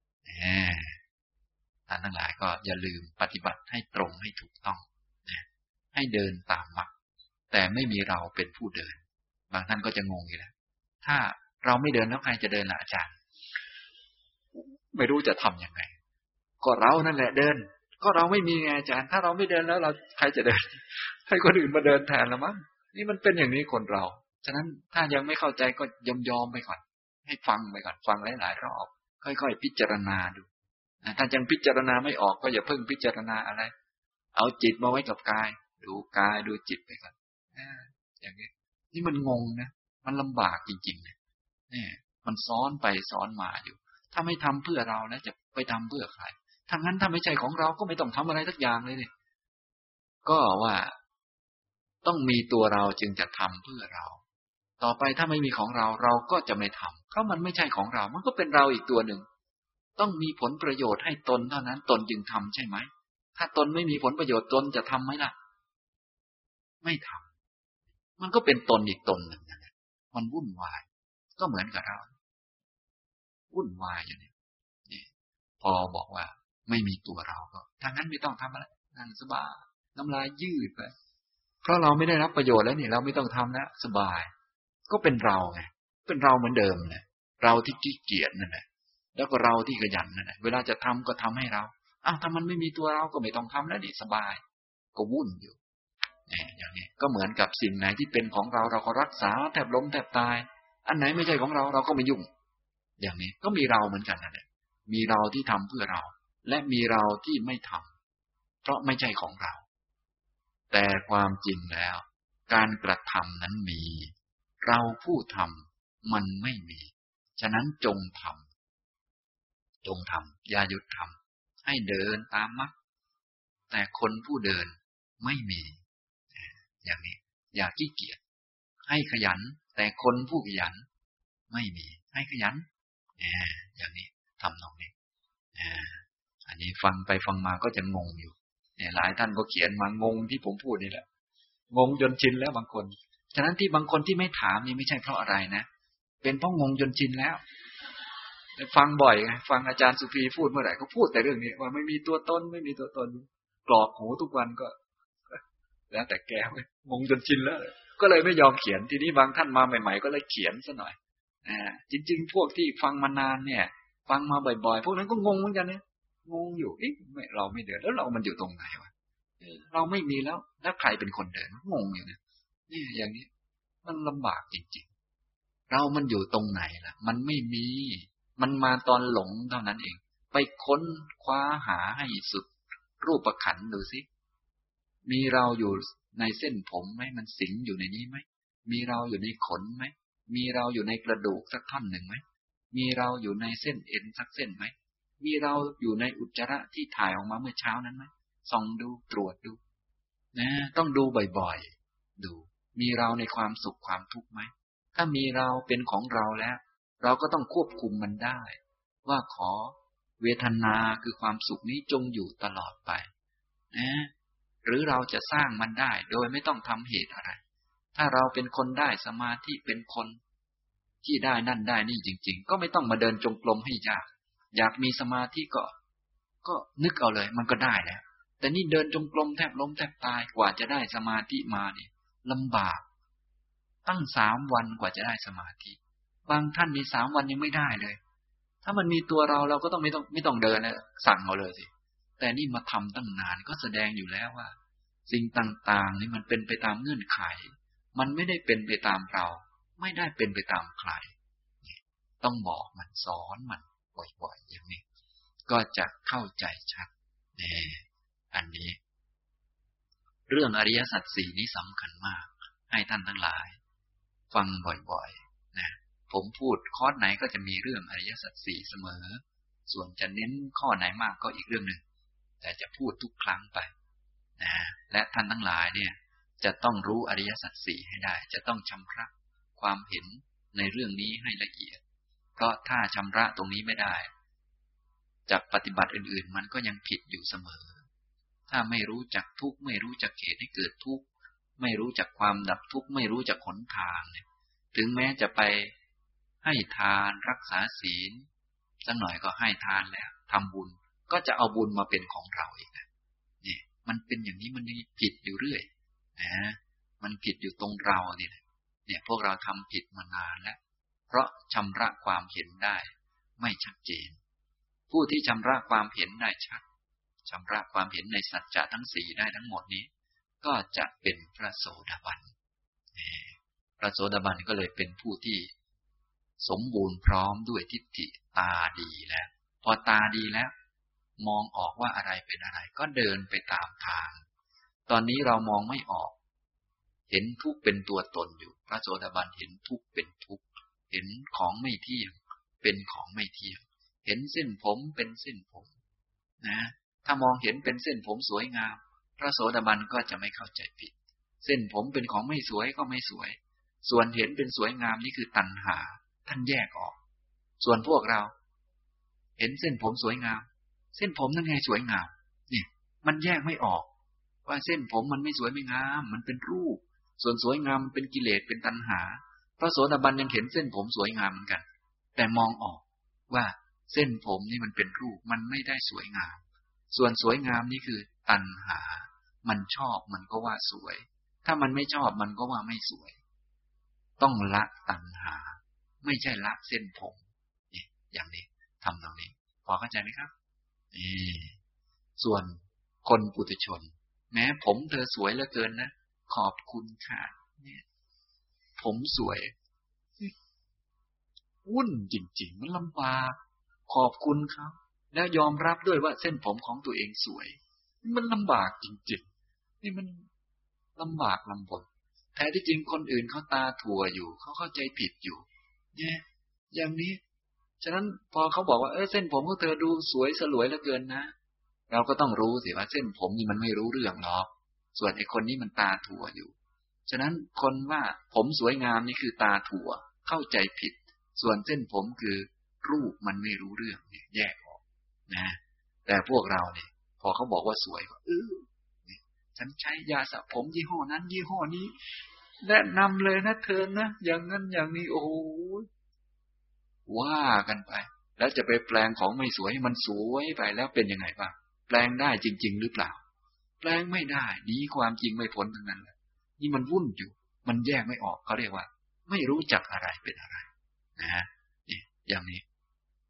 ท่านทั้งหลายก็อย่าลืมปฏิบัติให้ตรงให้ถูกต้องนะให้เดินตามมรรคแต่ไม่มีเราเป็นผู้เดินบางท่านก็จะงงอยู่แล้วถ้าเราไม่เดินแล้วใครจะเดินล่ะอาจารย์ไม่รู้จะทำยังไงก็เรานั่นแหละเดินก็เราไม่มีไงอาจารย์ถ้าเราไม่เดินแล้วเราใครจะเดินให้คนอื่นมาเดินแทนละมั้งนี่มันเป็นอย่างนี้คนเราฉะนั้นถ้ายังไม่เข้าใจก็ยอมยอมไปก่อนให้ฟังไปก่อนฟังหลายๆรอบค่อยๆพิจารณาดูถ้ายังพิจารณาไม่ออกก็อย่าเพิ่งพิจารณาอะไรเอาจิตมาไว้กับกายดูกายดูจิตไปก่อนอย่างนี้นี่มันงงนะมันลำบากจริงๆเนี่ยมันซ้อนไปซ้อนมาอยู่ถ้าไม่ทำเพื่อเราแล้วจะไปทำเพื่อใครถ้างั้นถ้าไม่ใช่ของเราก็ไม่ต้องทำอะไรสักอย่างเลยนี่ก็ว่าต้องมีตัวเราจึงจะทำเพื่อเราต่อไปถ้าไม่มีของเราเราก็จะไม่ทำเพราะมันไม่ใช่ของเรามันก็เป็นเราอีกตัวหนึ่งต้องมีผลประโยชน์ให้ตนเท่านั้นตนจึงทำใช่ไหมถ้าตนไม่มีผลประโยชน์ตนจะทำไหมล่ะไม่ทำมันก็เป็นตนอีกตนหนึ่งนะมันวุ่นวายก็เหมือนกับเราวุ่นวายอยู่เนี่ยนี่พอบอกว่าไม่มีตัวเราก็ถ้างั้นไม่ต้องทำอะไรนั่งสบายน้ำลายยืดไปเพราะเราไม่ได้รับประโยชน์แล้วนี่เราไม่ต้องทำแล้วสบายก็เป็นเราไงเป็นเราเหมือนเดิมเลยเราที่ขี้เกียจนั่นแหละแล้วก็เราที่ขยันนั่นแหละเวลาจะทำก็ทำให้เราอ้าวถ้ามันไม่มีตัวเราก็ไม่ต้องทำแล้วนี่สบายก็วุ่นอยู่เนี่ยอย่างนี้ก็เหมือนกับสิ่งไหนที่เป็นของเราเราก็รักษาแทบล้มแทบตายอันไหนไม่ใช่ของเราเราก็ไม่ยุ่งอย่างนี้ก็มีเราเหมือนกันนั่นแหละมีเราที่ทำเพื่อเราและมีเราที่ไม่ทำเพราะไม่ใช่ของเราแต่ความจริงแล้วการกระทำนั้นมีเราผู้ทำมันไม่มีฉะนั้นจงทำจงทำอย่าหยุดทำให้เดินตามมรรคแต่คนผู้เดินไม่มีอย่างนี้อย่าขี้เกียจให้ขยันแต่คนผู้ขยันไม่มีให้ขยันอย่างนี้ทำตรงนี้อันนี้ฟังไปฟังมาก็จะงงอยู่เนี่ยหลายท่านก็เขียนมางงที่ผมพูดนี่แหละงงจนชินแล้วบางคนฉะนั้นที่บางคนที่ไม่ถามนี่ไม่ใช่เพราะอะไรนะเป็นเพราะงงจนชินแล้วฟังบ่อยไงฟังอาจารย์สุภีพูดเมื่อไหร่ก็พูดแต่เรื่องนี้ว่าไม่มีตัวตนไม่มีตัวตนกรอกหูทุกวันก็แล้วแต่แกงงจนชินแล้วก็เลยไม่ยอมเขียนทีนี้บางท่านมาใหม่ๆก็เลยเขียนซะหน่อยอ่าจริงๆพวกที่ฟังมานานเนี่ยฟังมาบ่อยๆพวกนั้นก็งงเหมือนกันเนี่ยงงอยู่เอ๊ะไม่เราไม่เดินแล้วเรามันอยู่ตรงไหนวะเราไม่มีแล้วแล้วใครเป็นคนเดินงงอยู่เนี่ยนี่อย่างนี้มันลำบากจริงๆเรามันอยู่ตรงไหนล่ะมันไม่มีมันมาตอนหลงเท่านั้นเองไปค้นคว้าหาให้สุดรูปขันธ์ดูสิมีเราอยู่ในเส้นผมไหมมันสิงอยู่ในนี้ไหมมีเราอยู่ในขนไหมมีเราอยู่ในกระดูกสักท่อนหนึ่งไหมมีเราอยู่ในเส้นเอ็นสักเส้นไหมมีเราอยู่ในอุจจาระที่ถ่ายออกมาเมื่อเช้านั้นไหมส่องดูตรวจดูนะต้องดูบ่อยๆดูมีเราในความสุขความทุกข์ไหมถ้ามีเราเป็นของเราแล้วเราก็ต้องควบคุมมันได้ว่าขอเวทนาคือความสุขนี้จงอยู่ตลอดไปนะหรือเราจะสร้างมันได้โดยไม่ต้องทำเหตุอะไรถ้าเราเป็นคนได้สมาธิเป็นคนที่ได้นั่นได้นี่จริงๆก็ไม่ต้องมาเดินจงกรมให้ยากอยากมีสมาธิก็ก็นึกเอาเลยมันก็ได้แล้วแต่นี่เดินจงกรมแทบล้มแทบตายกว่าจะได้สมาธิมานี่ลำบากตั้งสามวันกว่าจะได้สมาธิบางท่านมีสามวันยังไม่ได้เลยถ้ามันมีตัวเราเราก็ต้องไม่ต้องไม่ต้องเดินนะสั่งเอาเลยสิแต่นี่มาทำตั้งนานก็แสดงอยู่แล้วว่าสิ่งต่างๆนี่มันเป็นไปตามเงื่อนไขมันไม่ได้เป็นไปตามเราไม่ได้เป็นไปตามใครต้องบอกมันสอนมันบ่อยๆอย่างนี้ก็จะเข้าใจชัดแน่อันนี้เรื่องอริยสัจสี่นี้สำคัญมากให้ท่านทั้งหลายฟังบ่อยๆนะผมพูดข้อไหนก็จะมีเรื่องอริยสัจสี่เสมอส่วนจะเน้นข้อไหนมากก็อีกเรื่องหนึ่งแต่จะพูดทุกครั้งไปนะและท่านทั้งหลายเนี่ยจะต้องรู้อริยสัจสี่ให้ได้จะต้องชำระความเห็นในเรื่องนี้ให้ละเอียดเพราะถ้าชำระตรงนี้ไม่ได้จากปฏิบัติอื่นๆมันก็ยังผิดอยู่เสมอถ้าไม่รู้จักทุกข์ไม่รู้จักเหตุให้เกิดทุกข์ไม่รู้จักความดับทุกข์ไม่รู้จักหนทางเนี่ยถึงแม้จะไปให้ทานรักษาศีลสักหน่อยก็ให้ทานแล้วทำบุญก็จะเอาบุญมาเป็นของเราอีกนะนี่มันเป็นอย่างนี้มันผิดอยู่เรื่อยนะมันผิดอยู่ตรงเราเนี่ยเนี่ยพวกเราทำผิดมานานแล้วเพราะชำระความเห็นได้ไม่ชัดเจนผู้ที่ชำระความเห็นได้ชัดชำระความเห็นในสัจจะทั้งสี่ได้ทั้งหมดนี้ก็จะเป็นพระโสดาบันพระโสดาบันก็เลยเป็นผู้ที่สมบูรณ์พร้อมด้วยทิฏฐิตาดีแล้วพอตาดีแล้วมองออกว่าอะไรเป็นอะไรก็เดินไปตามทางตอนนี้เรามองไม่ออกเห็นทุกข์เป็นตัวตนอยู่พระโสดาบันเห็นทุกข์เป็นทุกข์เห็นของไม่เที่ยงเป็นของไม่เที่ยงเห็นเส้นผมเป็นเส้นผมนะถ้ามองเห็นเป็นเส้นผมสวยงามพระโสดาบันก็จะไม่เข้าใจผิดเส้นผมเป็นของไม่สวยก็ไม่สวยส่วนเห็นเป็นสวยงามนี่คือตัณหาท่านแยกออกส่วนพวกเราเห็นเส้นผมสวยงามเส้นผมนั่นไงสวยงามนี่มันแยกไม่ออกว่าเส้นผมมันไม่สวยไม่งามมันเป็นรูปส่วนสวยงามเป็นกิเลสเป็นตัณหาพระโสดาบันยังเห็นเส้นผมสวยงามเหมือนกันแต่มองออกว่าเส้นผมนี่มันเป็นรูปมันไม่ได้สวยงามส่วนสวยงามนี่คือตัณหามันชอบมันก็ว่าสวยถ้ามันไม่ชอบมันก็ว่าไม่สวยต้องละตัณหาไม่ใช่ละเส้นผมนี่อย่างนี้ทำตรงนี้พอเข้าใจไหมครับนี่ส่วนคนปุถุชนแม้ผมเธอสวยเหลือเกินนะขอบคุณค่ะเนี่ยผมสวยวุ่นจริงๆมันลำบากขอบคุณเขาแล้วยอมรับด้วยว่าเส้นผมของตัวเองสวยมันลำบากจริงๆนี่มันลำบากลำบนแท้ที่จริงคนอื่นเขาตาถั่วอยู่เขาเข้าใจผิดอยู่เนี่ยอย่างนี้ฉะนั้นพอเขาบอกว่าเออเส้นผมของเธอดูสวยสลวยเหลือเกินนะเราก็ต้องรู้สิว่าเส้นผมนี่มันไม่รู้เรื่องหรอกส่วนไอ้คนนี้มันตาถั่วอยู่ฉะนั้นคนว่าผมสวยงามนี่คือตาถั่วเข้าใจผิดส่วนเส้นผมคือรูปมันไม่รู้เรื่องเนี่ยแยกออกนะแต่พวกเราเนี่ยพอเขาบอกว่าสวยก็เออฉันใช้ยาสระผมยี่ห้อนั้นยี่ห้อนี้แนะนำเลยนะเธอนะอย่างนั้นอย่างนี้โอ้ว่ากันไปแล้วจะไปแปลงของไม่สวยให้มันสวยไปแล้วเป็นยังไงบ้างแปลงได้จริงๆหรือเปล่าแปลงไม่ได้ดีความจริงไม่พ้นทั้งนั้นแหละนี่มันวุ่นอยู่มันแยกไม่ออกเขาเรียกว่าไม่รู้จักอะไรเป็นอะไรนะฮะนี่อย่างนี้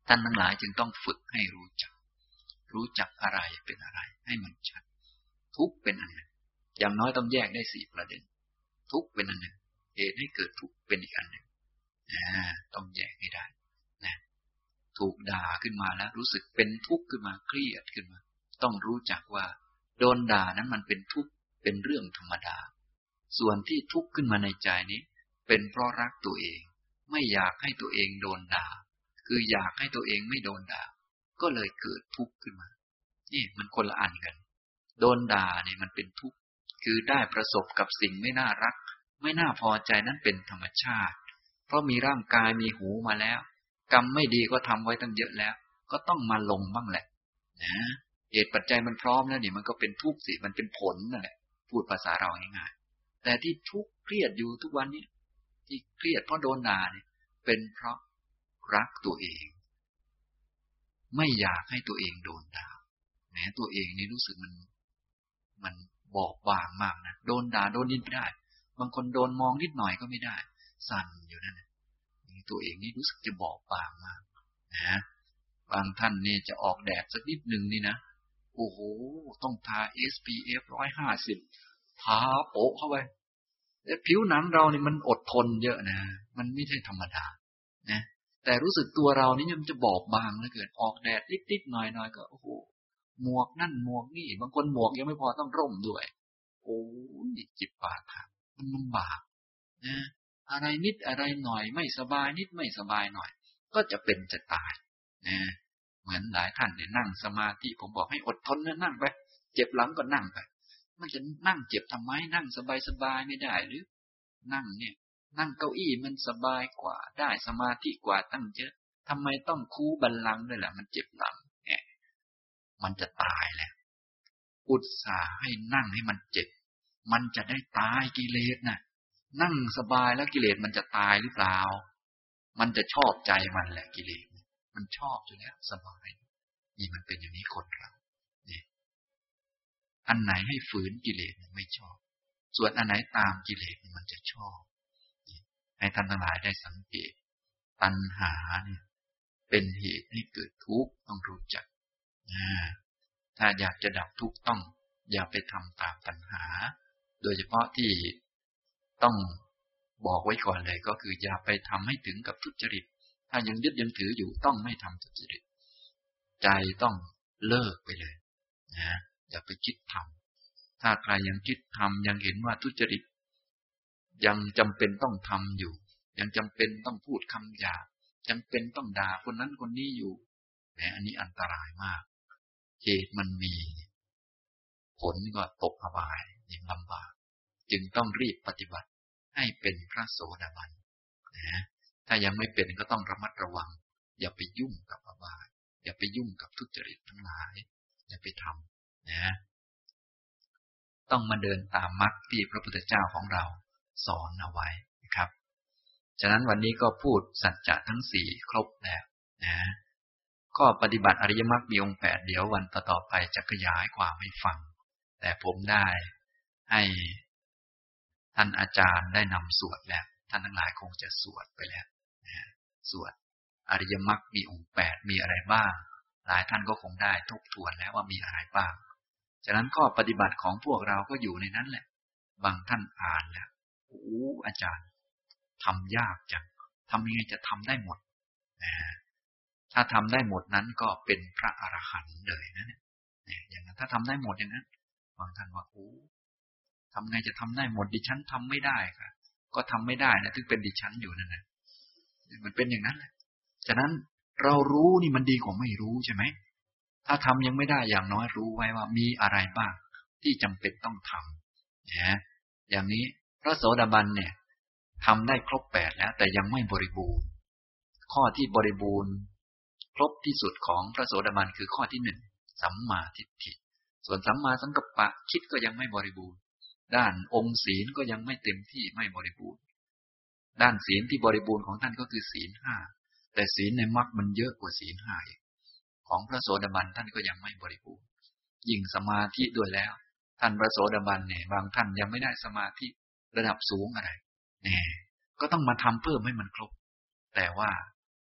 ท่านทั้งหลายจึงต้องฝึกให้รู้จักรู้จักอะไรเป็นอะไรให้มันชัดทุกข์เป็นอันหนึ่งอย่างน้อยต้องแยกได้สี่ประเด็นทุกข์เป็นอันหนึ่งเหตุให้เกิดทุกข์เป็นอีกอันหนึ่งต้องแยกให้ได้นะถูกด่าขึ้นมาแล้วรู้สึกเป็นทุกข์ขึ้นมาเครียดขึ้นมาต้องรู้จักว่าโดนด่านั้นมันเป็นทุกข์เป็นเรื่องธรรมดาส่วนที่ทุกข์ขึ้นมาในใจนี้เป็นเพราะรักตัวเองไม่อยากให้ตัวเองโดนด่าคืออยากให้ตัวเองไม่โดนด่าก็เลยเกิดทุกข์ขึ้นมานี่มันคนละอันกันโดนด่าเนี่ยมันเป็นทุกข์คือได้ประสบกับสิ่งไม่น่ารักไม่น่าพอใจนั้นเป็นธรรมชาติเพราะมีร่างกายมีหูมาแล้วกรรมไม่ดีก็ทำไว้ตั้งเยอะแล้วก็ต้องมาลงบ้างแหละนะเหตุปัจจัยมันพร้อมแล้วนี่มันก็เป็นทุกข์สิมันเป็นผลนั่นแหละพูดภาษาเราง่ายๆแต่ที่ทุกข์เครียดอยู่ทุกวันนี้ที่เครียดเพราะโดนด่าเนี่ยเป็นเพราะรักตัวเองไม่อยากให้ตัวเองโดนด่าแหมตัวเองนี่รู้สึกมันมันบอบบางมากนะโดนด่าโดนนินไม่ได้บางคนโดนมองนิดหน่อยก็ไม่ได้สั่นอยู่นั่นตัวเองนี่รู้สึกจะบอบบางมากนะบางท่านนี่จะออกแดดสักนิดหนึ่งนี่นะโอ้โหต้องทา เอส พี เอฟ หนึ่งร้อยห้าสิบทาโปะเข้าไปแล้วผิวหนังเรานี่มันอดทนเยอะนะมันไม่ใช่ธรรมดานะแต่รู้สึกตัวเรานี่มันจะบอบบางเหลือเกินออกแดดนิดๆหน่อยๆก็โอ้โหหมวกนั่นหมวกนี่บางคนหมวกยังไม่พอต้องร่มด้วยโอ้ยจิบปาถะมันลำบากนะอะไรนิดอะไรหน่อยไม่สบายนิดไม่สบายหน่อยก็จะเป็นจะตายนะเหมือนหลายท่านเนี่ยนั่งสมาธิผมบอกให้อดทนนะนั่งไปเจ็บหลังก็นั่งไปมันจะนั่งเจ็บทำไมนั่งสบายสบายไม่ได้หรือนั่งเนี่ยนั่งเก้าอี้มันสบายกว่าได้สมาธิกว่าตั้งเยอะทำไมต้องคูบัลลังก์ด้วยล่ะมันเจ็บหลังเนี่ยมันจะตายแล้วอุตส่าห์ให้นั่งให้มันเจ็บมันจะได้ตายกิเลสน่ะนั่งสบายแล้วกิเลสมันจะตายหรือเปล่ามันจะชอบใจมันแหละกิเลสมันชอบอยู่แล้วสบายนี่มันเป็นอย่างนี้คนเราเนี่ยอันไหนให้ฝืนกิเลสไม่ชอบส่วนอันไหนตามกิเลสมันจะชอบให้ท่านทั้งหลายได้สังเกตตัณหาเนี่ยเป็นเหตุให้เกิดทุกข์ต้องรู้จักถ้าอยากจะดับทุกข์ต้องอย่าไปทำตามตัณหาโดยเฉพาะที่ต้องบอกไว้ก่อนเลยก็คืออย่าไปทำให้ถึงกับทุจริตถ้ายังยึดยังถืออยู่ต้องไม่ทำทุจริตใจต้องเลิกไปเลยนะอย่าไปคิดทำถ้าใครยังคิดทำยังเห็นว่าทุจริตยังจำเป็นต้องทำอยู่ยังจำเป็นต้องพูดคำหยาบจำเป็นต้องด่าคนนั้นคนนี้อยู่แหมอันนี้อันตรายมากเหตุมันมีผลก็ตกอบายอย่างลำบากจึงต้องรีบปฏิบัติให้เป็นพระโสดาบันนะถ้ายังไม่เป็นก็ต้องระมัดระวังอย่าไปยุ่งกับอบายอย่าไปยุ่งกับทุจริตทั้งหลายอย่าไปทำนะต้องมาเดินตามมรรคที่พระพุทธเจ้าของเราสอนเอาไว้นะครับฉะนั้นวันนี้ก็พูดสัจจะทั้งสี่ครบแล้วนะข้อปฏิบัติอริยมรรคมีองค์แปดเดี๋ยววันต่อๆไปจะขยายความให้ฟังแต่ผมได้ให้ท่านอาจารย์ได้นำสวดแล้วท่านทั้งหลายคงจะสวดไปแล้วนะสวดอริยมรรคมีองค์แปดมีอะไรบ้างหลายท่านก็คงได้ทบทวนแล้วว่ามีอะไรบ้างฉะนั้นข้อปฏิบัติของพวกเราก็อยู่ในนั้นแหละบางท่านอ่านแล้วโอ้อาจารย์ทำยากจังทำยังไงจะทำได้หมดนะถ้าทำได้หมดนั้นก็เป็นพระอรหันต์เลยนะเนี่ยอย่างนั้นถ้าทำได้หมดอย่างนั้นบางท่านว่าโอ้ทำไงจะทำได้หมดดิฉันทำไม่ได้ค่ะก็ทำไม่ได้นะถึงเป็นดิฉันอยู่นั่นนะมันเป็นอย่างนั้นแหละฉะนั้นเรารู้นี่มันดีกว่าไม่รู้ใช่ไหมถ้าทำยังไม่ได้อย่างน้อยรู้ไว้ว่ามีอะไรบ้างที่จำเป็นต้องทำนะอย่างนี้พระโสดาบันเนี่ยทำได้ครบแปดแล้วแต่ยังไม่บริบูรณ์ข้อที่บริบูรณ์ครบที่สุดของพระโสดาบันคือข้อที่หนึ่งสัมมาทิฏฐิส่วนสัมมาสังกัปปะคิดก็ยังไม่บริบูรณ์ด้านองค์ศีลก็ยังไม่เต็มที่ไม่บริบูรณ์ด้านศีลที่บริบูรณ์ของท่านก็คือศีลห้าแต่ศีลในมรรคมันเยอะกว่าศีลห้าของพระโสดาบันท่านก็ยังไม่บริบูรณ์ยิ่งสมาธิด้วยแล้วท่านพระโสดาบันเนี่ยบางท่านยังไม่ได้สมาธิระดับสูงอะไรเนี่ยก็ต้องมาทำเพิ่มให้มันครบแต่ว่า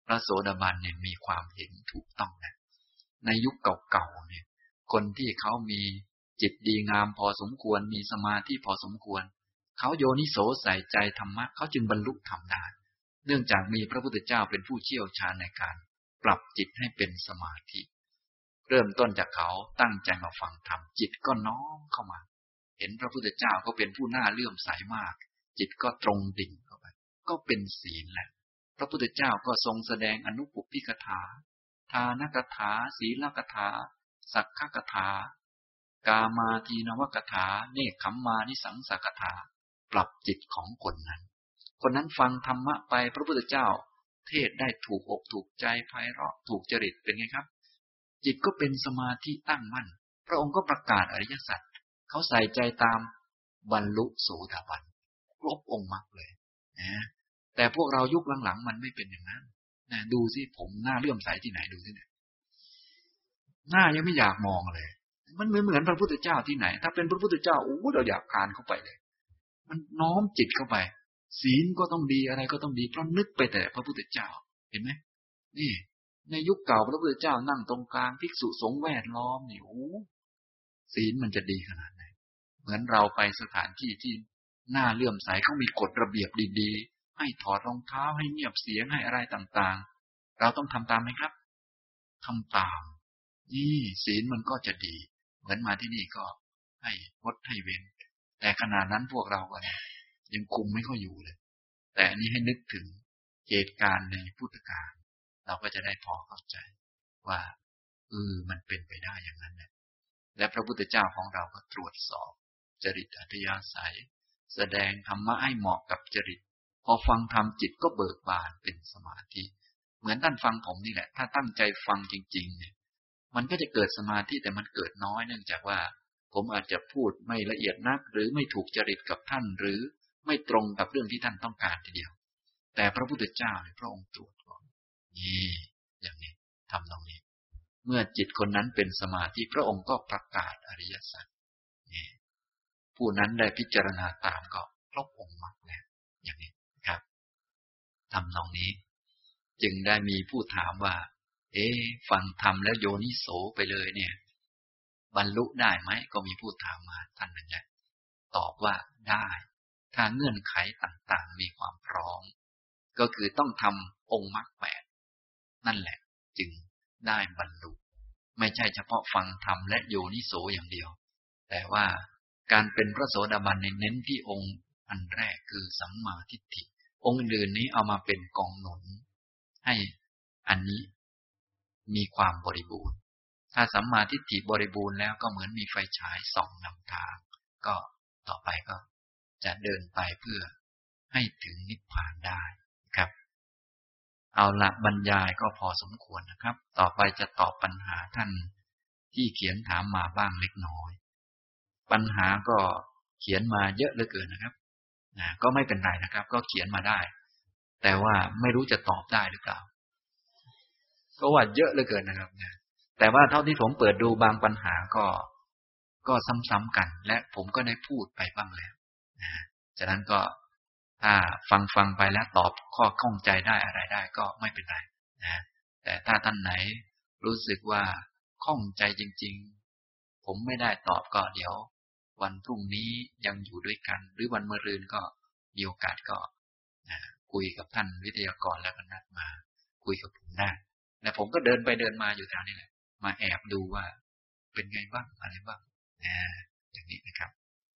ระโสดาบันเนี่ยมีความเห็นถูกต้องนะในยุคเก่าๆเนี่ยคนที่เขามีจิตดีงามพอสมควรมีสมาธิพอสมควรเขาโยนิโสใส่ใจธรรมะเขาจึงบรรลุธรรมได้เนื่องจากมีพระพุทธเจ้าเป็นผู้เชี่ยวชาญในการปรับจิตให้เป็นสมาธิเริ่มต้นจากเขาตั้งใจมาฟังธรรมจิตก็น้อมเข้ามาเห็นพระพุทธเจ้าก็เป็นผู้น่าเลื่อมใสมากจิตก็ตรงดิ่งเข้าไปก็เป็นศีลแหละพระพุทธเจ้าก็ทรงแสดงอนุปุพพิกถาทานกถาศีลกถาสักขกถากามาทีนวกถาเนคขัมมานิสังสกถาปรับจิตของคนนั้นคนนั้นฟังธรรมะไปพระพุทธเจ้าเทศได้ถูกอกถูกใจไพเราะถูกจริตเป็นไงครับจิตก็เป็นสมาธิตั้งมั่นพระองค์ก็ประกาศอริยสัจเขาใส่ใจตามบรรลุโสดาบันครบองค์มรรคเลยนะแต่พวกเรายุคหลังๆมันไม่เป็นอย่างนั้นนะดูสิผมหน้าเลื่อมใสที่ไหนดูสิเนี่ยหน้ายังไม่อยากมองเลยมันไม่เหมือนพระพุทธเจ้าที่ไหนถ้าเป็นพระพุทธเจ้าโอ้เราอยากการเข้าไปเลยมันน้อมจิตเข้าไปศีลก็ต้องดีอะไรก็ต้องดีเพราะนึกไปแต่พระพุทธเจ้าเห็นไหมนี่ในยุคเก่าพระพุทธเจ้านั่งตรงกลางภิกษุสงฆ์แวดล้อมนี่โอ้ศีลมันจะดีขนาดไหนเหมือนเราไปสถานที่ที่น่าเลื่อมใสเขามีกฎระเบียบดีๆให้ถอดรองเท้าให้เงียบเสียงให้อะไรต่างๆเราต้องทำตามไหมครับทำตามนี่ศีลมันก็จะดีเหมือนมาที่นี่ก็ให้งดให้เว้นแต่ขณะนั้นพวกเราก็ยังคุมไม่ค่อยอยู่เลยแต่อันนี้ให้นึกถึงเหตุการณ์ในพุทธกาลเราก็จะได้พอเข้าใจว่าเออมันเป็นไปได้อย่างนั้นแหละและพระพุทธเจ้าของเราก็ตรวจสอบจริตอัธยาศัยแสดงธรรมะให้เหมาะกับจริตพอฟังธรรมจิตก็เบิกบานเป็นสมาธิเหมือนท่านฟังผมนี่แหละถ้าตั้งใจฟังจริงๆเนี่ยมันก็จะเกิดสมาธิแต่มันเกิดน้อยเนื่องจากว่าผมอาจจะพูดไม่ละเอียดนักหรือไม่ถูกจริตกับท่านหรือไม่ตรงกับเรื่องที่ท่านต้องการทีเดียวแต่พระพุทธเจ้าพระองค์ตรวจก่อนนี่อย่างนี้ทำตรงนี้เมื่อจิตคนนั้นเป็นสมาธิพระองค์ก็ประกาศอริยสัจนี่ผู้นั้นได้พิจารณาตามก็ครบองค์มรรคแล้วอย่างนี้ครับทำตรงนี้จึงได้มีผู้ถามว่าเอ๊ะฟังธรรมแล้วโยนิโสไปเลยเนี่ยบรรลุได้ไหมก็มีผู้ถามมาท่านหนึ่งแหละตอบว่าได้ถ้าเงื่อนไขต่างๆมีความพร้อมก็คือต้องทำองค์มรรคแปดนั่นแหละจึงได้บรรลุไม่ใช่เฉพาะฟังธรรมและโยนิโสอย่างเดียวแต่ว่าการเป็นพระโสดาบันเน้นที่องค์อันแรกคือสัมมาทิฏฐิองค์อื่นนี้เอามาเป็นกองหนุนให้อันนี้มีความบริบูรณ์ถ้าสัมมาทิฏฐิบริบูรณ์แล้วก็เหมือนมีไฟฉายส่องนำทางก็ต่อไปก็จะเดินไปเพื่อให้ถึงนิพพานได้ครับเอาละบรรยายก็พอสมควรนะครับต่อไปจะตอบปัญหาท่านที่เขียนถามมาบ้างเล็กน้อยปัญหาก็เขียนมาเยอะเหลือเกินนะครับนะก็ไม่เป็นไรนะครับก็เขียนมาได้แต่ว่าไม่รู้จะตอบได้หรือเปล่าก็ว่าเยอะเหลือเกินนะครับนะแต่ว่าเท่าที่ผมเปิดดูบางปัญหาก็ก็ซ้ำๆกันและผมก็ได้พูดไปบ้างแล้วนะฉะนั้นก็ถ้าฟังฟังไปแล้วตอบข้อข้องใจได้อะไรได้ก็ไม่เป็นไรนะแต่ถ้าท่านไหนรู้สึกว่าข้องใจจริงๆผมไม่ได้ตอบก็เดี๋ยววันพรุ่งนี้ยังอยู่ด้วยกันหรือวันมะรืนก็มีโอกาสก็นะคุยกับท่านวิทยากรแล้วก็นัดมาคุยกับผมได้และผมก็เดินไปเดินมาอยู่แถวนี้แหละมาแอบดูว่าเป็นไงบ้างอะไรบ้างนะอย่างนี้นะครับ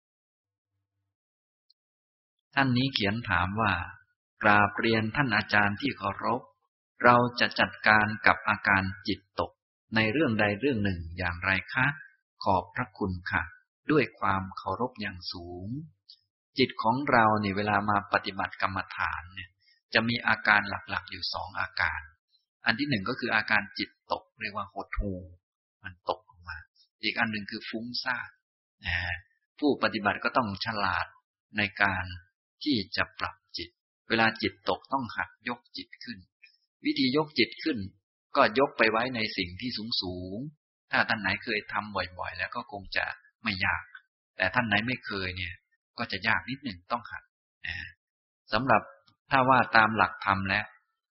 ท่านนี้เขียนถามว่ากราบเรียนท่านอาจารย์ที่เคารพเราจะจัดการกับอาการจิตตกในเรื่องใดเรื่องหนึ่งอย่างไรคะขอบพระคุณค่ะด้วยความเคารพอย่างสูงจิตของเราเนี่ยเวลามาปฏิบัติกรรมฐานเนี่ยจะมีอาการหลักๆอยู่สองอาการอันที่หนึ่งก็คืออาการจิตตกเรียกว่าหดหู่มันตกลงมาอีกอันหนึ่งคือฟุ้งซ่านนะผู้ปฏิบัติก็ต้องฉลาดในการที่จะปรับจิตเวลาจิตตกต้องหัดยกจิตขึ้นวิธียกจิตขึ้นก็ยกไปไว้ในสิ่งที่สูงๆถ้าท่านไหนเคยทำบ่อยๆแล้วก็คงจะไม่ยากแต่ท่านไหนไม่เคยเนี่ยก็จะยากนิดหนึ่งต้องหัดนะสำหรับถ้าว่าตามหลักธรรมแล้ว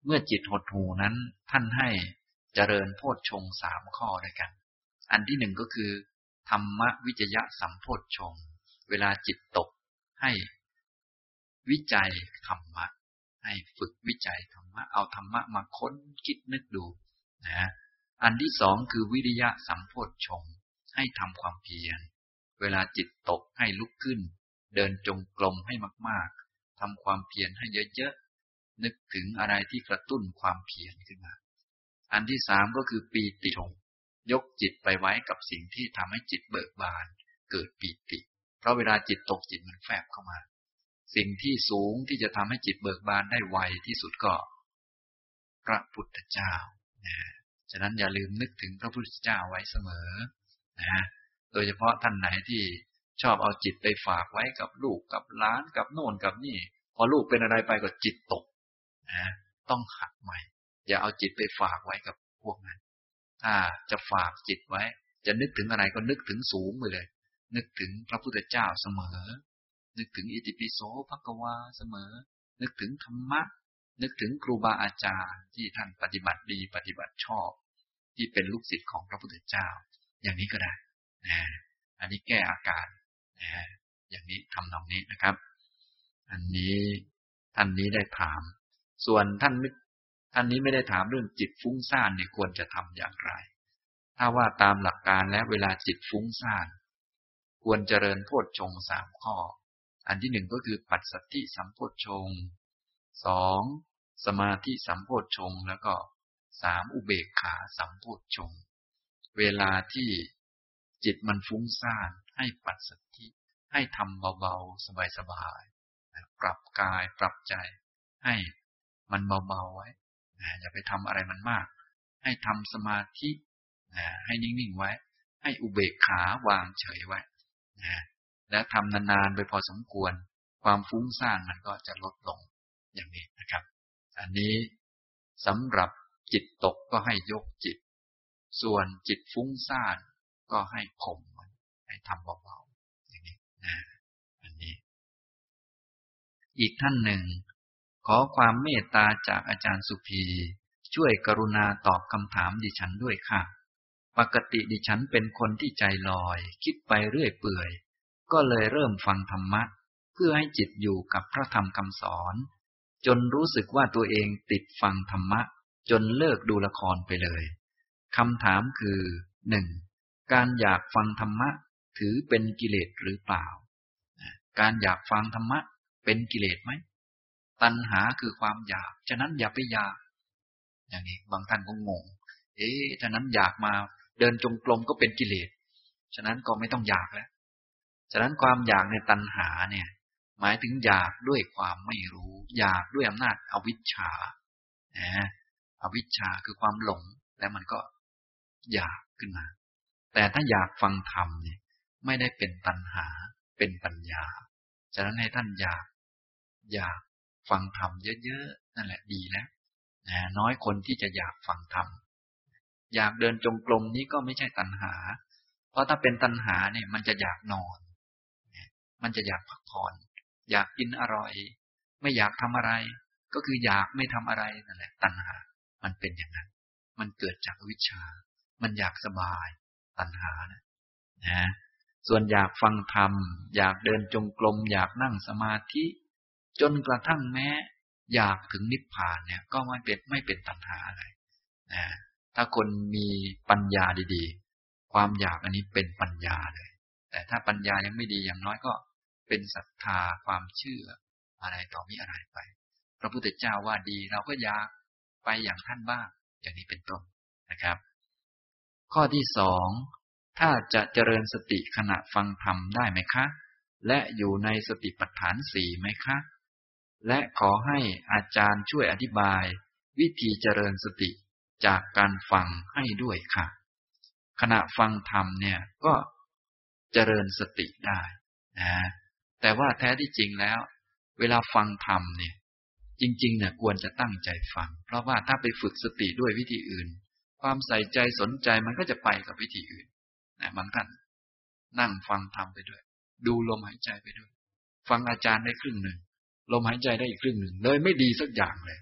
เมื่อจิตหดหู่นั้นท่านให้เจริญโพชฌงค์สามข้อด้วยกันอันที่หนึ่งก็คือธรรมวิจยะสัมโพชฌงค์เวลาจิตตกให้วิจัยธรรมะให้ฝึกวิจัยธรรมะเอาธรรมะมาค้นคิดนึกดูนะอันที่สองคือวิริยะสัมโพชฌงค์ให้ทำความเพียรเวลาจิตตกให้ลุกขึ้นเดินจงกรมให้มากๆทำความเพียรให้เยอะๆนึกถึงอะไรที่กระตุ้นความเพียรขึ้นมาอันที่สามก็คือปีติฌงค์ยกจิตไปไว้กับสิ่งที่ทำให้จิตเบิกบานเกิดปีติเพราะเวลาจิตตกจิตมันแฝบเข้ามาสิ่งที่สูงที่จะทำให้จิตเบิกบานได้ไวที่สุดก็พระพุทธเจ้านะฉะนั้นอย่าลืมนึกถึงพระพุทธเจ้าไว้เสมอนะโดยเฉพาะท่านไหนที่ชอบเอาจิตไปฝากไว้กับลูกกับหลานกับโน่นกับนี่พอลูกเป็นอะไรไปก็จิตตกนะต้องหักใหม่อย่าเอาจิตไปฝากไว้กับพวกนั้นถ้าจะฝากจิตไว้จะนึกถึงอะไรก็นึกถึงสูงไปเลยนึกถึงพระพุทธเจ้าเสมอนึกถึงอิติปิโสภควาเสมอนึกถึงธรรมะนึกถึงครูบาอาจารย์ที่ท่านปฏิบัติดีปฏิบัติชอบที่เป็นลูกศิษย์ของพระพุทธเจ้าอย่างนี้ก็ได้นะอันนี้แก้อาการนะอย่างนี้ทำนองนี้นะครับอันนี้ท่านนี้ได้ถามส่วนท่านท่านนี้ไม่ได้ถามเรื่องจิตฟุ้งซ่านเนี่ยควรจะทำอย่างไรถ้าว่าตามหลักการแล้วเวลาจิตฟุ้งซ่านควรเจริญโพชฌงค์สามข้ออันที่หนึ่งก็คือปัสสัทธิสัมโพชฌงค์สองสมาธิสัมโพชฌงค์แล้วก็สามอุเบกขาสัมโพชฌงค์เวลาที่จิตมันฟุ้งซ่านให้ปัสสัทธิให้ทำเบาๆสบายๆปรับกายปรับใจให้มันเบาๆไว้อย่าไปทำอะไรมันมากให้ทำสมาธิให้นิ่งๆไว้ให้อุเบกขาวางเฉยไว้และทำนานๆไปพอสมควรความฟุ้งซ่านมันก็จะลดลงอย่างนี้นะครับอันนี้สำหรับจิตตกก็ให้ยกจิตส่วนจิตฟุ้งซ่านก็ให้ข่มมันให้ทำเบาๆอย่างนี้นะอันนี้อีกท่านหนึ่งขอความเมตตาจากอาจารย์สุภีช่วยกรุณาตอบคำถามดิฉันด้วยค่ะปกติดิฉันเป็นคนที่ใจลอยคิดไปเรื่อยเปื่อยก็เลยเริ่มฟังธรรมะเพื่อให้จิตอยู่กับพระธรรมคำสอนจนรู้สึกว่าตัวเองติดฟังธรรมะจนเลิกดูละครไปเลยคำถามคือหนึ่งการอยากฟังธรรมะถือเป็นกิเลสหรือเปล่าการอยากฟังธรรมะเป็นกิเลสไหมตัณหาคือความอยากฉะนั้นอย่าไปอยากอย่างนี้บางท่านก็งงเอ๊ะฉะนั้นอยากมาเดินจงกรมก็เป็นกิเลสฉะนั้นก็ไม่ต้องอยากแล้วฉะนั้นความอยากในตัณหาเนี่ยหมายถึงอยากด้วยความไม่รู้อยากด้วยอำนาจอวิชชานะอวิชชาคือความหลงแล้วมันก็อยากขึ้นมาแต่ถ้าอยากฟังธรรมเนี่ยไม่ได้เป็นตัณหาเป็นปัญญาฉะนั้นให้ท่านอยากอยากฟังธรรมเยอะๆนั่นแหละดีแล้วนะน้อยคนที่จะอยากฟังธรรมอยากเดินจงกรมนี้ก็ไม่ใช่ตัณหาเพราะถ้าเป็นตัณหาเนี่ยมันจะอยากนอนมันจะอยากพักผ่อนอยากกินอร่อยไม่อยากทำอะไรก็คืออยากไม่ทำอะไรนั่นแหละตัณหามันเป็นอย่างนั้นมันเกิดจากอวิชชามันอยากสบายตัณหานะนะส่วนอยากฟังธรรมอยากเดินจงกรมอยากนั่งสมาธิจนกระทั่งแม้อยากถึงนิพพานเนี่ยก็ไม่เป็นไม่เป็นตัณหาอะไรนะถ้าคนมีปัญญาดีๆความอยากอันนี้เป็นปัญญาเลยแต่ถ้าปัญญายังไม่ดีอย่างน้อยก็เป็นศรัทธาความเชื่ออะไรต่อมีอะไรไปพระพุทธเจ้าว่าดีเราก็อยากไปอย่างท่านบ้างอย่างนี้เป็นต้นนะครับข้อที่สองถ้าจะเจริญสติขณะฟังธรรมได้ไหมคะและอยู่ในสติปัฏฐานสี่ไหมคะและขอให้อาจารย์ช่วยอธิบายวิธีเจริญสติจากการฟังให้ด้วยค่ะขณะฟังธรรมเนี่ยก็เจริญสติได้นะแต่ว่าแท้ที่จริงแล้วเวลาฟังธรรมเนี่ยจริงๆเนี่ยควรจะตั้งใจฟังเพราะว่าถ้าไปฝึกสติด้วยวิธีอื่นความใส่ใจสนใจมันก็จะไปกับวิธีอื่นนะบางท่านนั่งฟังธรรมไปด้วยดูลมหายใจไปด้วยฟังอาจารย์ได้ครึ่งหนึ่งลมหายใจได้อีกครึ่งหนึ่งเลยไม่ดีสักอย่างเลย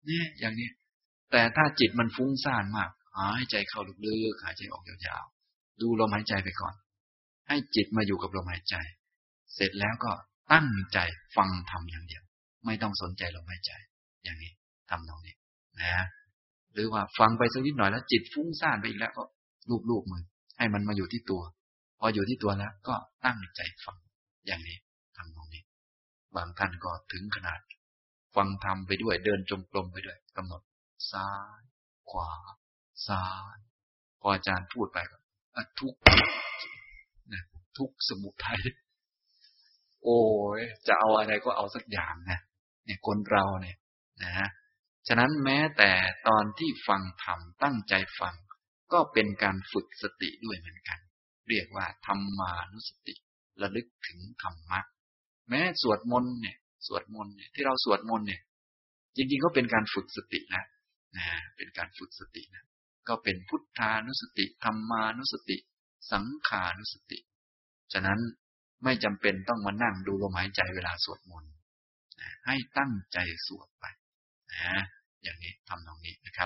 เนี่ยอย่างนี้แต่ถ้าจิตมันฟุ้งซ่านมากหายใจเข้าลึกๆหายใจออกยาวๆดูลมหายใจไปก่อนให้จิตมาอยู่กับลมหายใจเสร็จแล้วก็ตั้งใจฟังธรรมอย่างเดียวไม่ต้องสนใจลมหายใจอย่างนี้ทำตรงนี้นะหรือว่าฟังไปสักนิดหน่อยแล้วจิตฟุ้งซ่านไปอีกแล้วก็ลูบๆมือให้มันมาอยู่ที่ตัวพออยู่ที่ตัวแล้วก็ตั้งใจฟังอย่างนี้ทำตรงนี้บางท่านก็ถึงขนาดฟังธรรมไปด้วยเดินจงกรมไปด้วยกำหนดซ้ายขวาซ้ายพออาจารย์พูดไปก็ทุกนะทุกสมุทัยโอ้ยจะเอาอะไรก็เอาสักอย่างนะเนี่ยคนเราเนี่ยนะฉะนั้นแม้แต่ตอนที่ฟังธรรมตั้งใจฟังก็เป็นการฝึกสติด้วยเหมือนกันเรียกว่าธรรมานุสติระลึกถึงธรรมะแม้สวดมนต์เนี่ยสวดมนต์เนี่ยที่เราสวดมนต์เนี่ยจริงๆก็เป็นการฝึกสตินะนะเป็นการฝึกสตินะก็เป็นพุทธานุสติธรรมานุสติสังขานุสติฉะนั้นไม่จำเป็นต้องมานั่งดูลมหายใจเวลาสวดมนต์นะให้ตั้งใจสวดไปนะอย่างนี้ทำตรงนี้นะครับ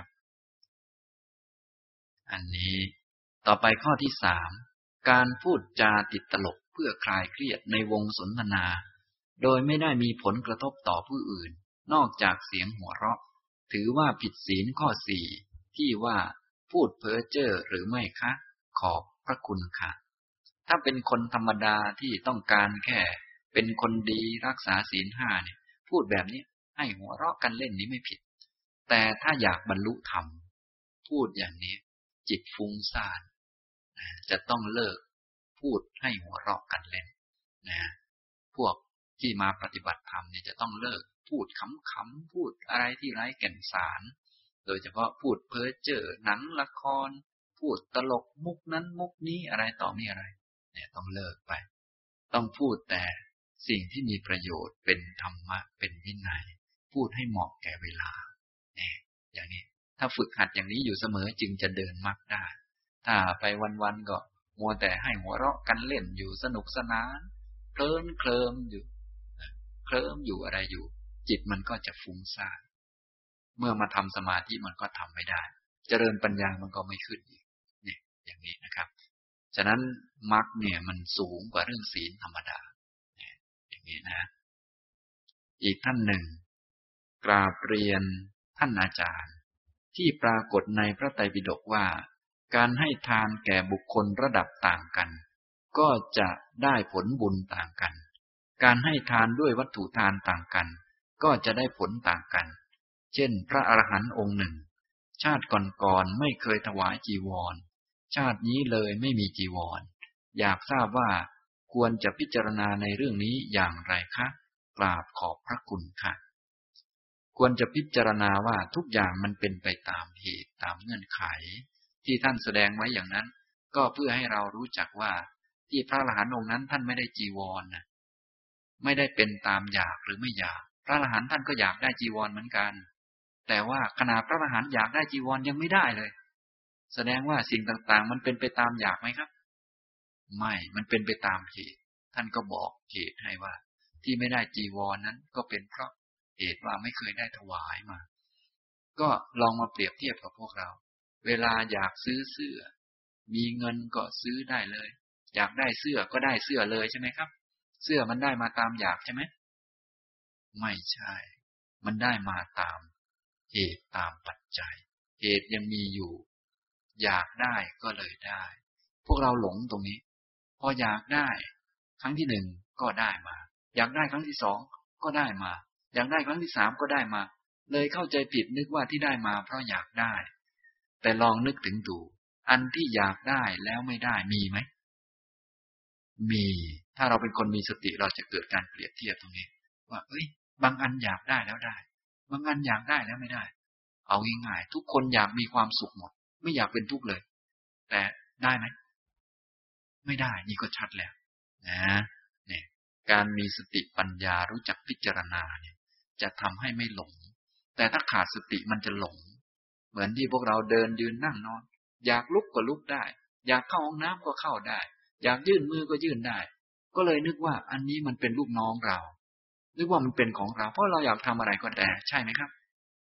อันนี้ต่อไปข้อที่สามการพูดจาติดตลกเพื่อคลายเครียดในวงสนทนาโดยไม่ได้มีผลกระทบต่อผู้อื่นนอกจากเสียงหัวเราะถือว่าผิดศีลข้อสี่ที่ว่าพูดเพ้อเจ้อหรือไม่คะขอบพระคุณค่ะถ้าเป็นคนธรรมดาที่ต้องการแค่เป็นคนดีรักษาศีลห้าเนี่ยพูดแบบนี้ให้หัวเราะกันเล่นนี้ไม่ผิดแต่ถ้าอยากบรรลุธรรมพูดอย่างนี้จิตฟุ้งซ่านจะต้องเลิกพูดให้หัวเราะกันเล่นนะพวกที่มาปฏิบัติธรรมเนี่ยจะต้องเลิกพูดขำๆพูดอะไรที่ไร้แก่นสารโดยเฉพาะพูดเพ้อเจ้อหนังละครพูดตลกมุกนั้นมุกนี้อะไรต่อมีอะไรเนี่ยต้องเลิกไปต้องพูดแต่สิ่งที่มีประโยชน์เป็นธรรมะเป็นวินัยพูดให้เหมาะแก่เวลาเนี่ยอย่างนี้ถ้าฝึกหัดอย่างนี้อยู่เสมอจึงจะเดินมรรคได้ถ้าไปวันๆก็มัวแต่ให้หัวเราะกันเล่นอยู่สนุกสนานเพลินเคลิ้มอยู่เคลิ้มอยู่อะไรอยู่จิตมันก็จะฟุ้งซ่านเมื่อมาทำสมาธิมันก็ทำไม่ได้เจริญปัญญามันก็ไม่ขึ้นอีกเนี่ยอย่างนี้นะครับฉะนั้นมรรคเนี่ยมันสูงกว่าเรื่องศีลธรรมดาอย่างนี้นะอีกท่านหนึ่งกราบเรียนท่านอาจารย์ที่ปรากฏในพระไตรปิฎกว่าการให้ทานแก่บุคคลระดับต่างกันก็จะได้ผลบุญต่างกันการให้ทานด้วยวัตถุทานต่างกันก็จะได้ผลต่างกันเช่นพระอรหันต์องค์หนึ่งชาติก่อนๆไม่เคยถวายจีวรชาตินี้เลยไม่มีจีวรอยากทราบว่าควรจะพิจารณาในเรื่องนี้อย่างไรคะกราบขอบพระคุณค่ะควรจะพิจารณาว่าทุกอย่างมันเป็นไปตามเหตุตามเงื่อนไขที่ท่านแสดงไว้อย่างนั้นก็เพื่อให้เรารู้จักว่าที่พระอรหันต์องค์นั้นท่านไม่ได้จีวรนะไม่ได้เป็นตามอยากหรือไม่อยากพระอรหันต์ท่านก็อยากได้จีวรเหมือนกันแต่ว่าขณะพระอรหันต์อยากได้จีวรยังไม่ได้เลยแสดงว่าสิ่งต่างๆมันเป็นไปตามอยากไหมครับไม่มันเป็นไปตามเหตุท่านก็บอกเหตุให้ว่าที่ไม่ได้จีวรนั้นก็เป็นเพราะเหตุว่าไม่เคยได้ถวายมาก็ลองมาเปรียบเทียบกับพวกเราเวลาอยากซื้อเสื้อมีเงินก็ซื้อได้เลยอยากได้เสื้อก็ได้เสื้อเลยใช่ไหมครับเสื้อมันได้มาตามอยากใช่ไหมไม่ใช่มันได้มาตามเหตุตามปัจจัยเหตุยังมีอยู่อยากได้ก็เลยได้พวกเราหลงตรงนี้พออยากได้ครั้งที่หนึ่งก็ได้มาอยากได้ครั้งที่สองก็ได้มาอยากได้ครั้งที่สามก็ได้มาเลยเข้าใจผิดนึกว่าที่ได้มาเพราะอยากได้แต่ลองนึกถึงดูอันที่อยากได้แล้วไม่ได้มีไหมมีถ้าเราเป็นคนมีสติเราจะเกิดการเปรียบเทียบตรงนี้ว่าเอ้ยบางอันอยากได้แล้วได้บางอันอยากได้แล้วไม่ได้เอาง่ายๆทุกคนอยากมีความสุขหมดไม่อยากเป็นทุกข์เลยแต่ได้ไหมไม่ได้นี่ก็ชัดแล้วนะเนี่ยการมีสติปัญญารู้จักพิจารณาเนี่ยจะทำให้ไม่หลงแต่ถ้าขาดสติมันจะหลงเหมือนที่พวกเราเดินยืนนั่งนอนอยากลุกก็ลุกได้อยากเข้าห้องน้ำก็เข้าได้อยากยื่นมือก็ยื่นได้ก็เลยนึกว่าอันนี้มันเป็นลูกน้องเรานึกว่ามันเป็นของเราเพราะเราอยากทำอะไรก็ได้ใช่ไหมครับ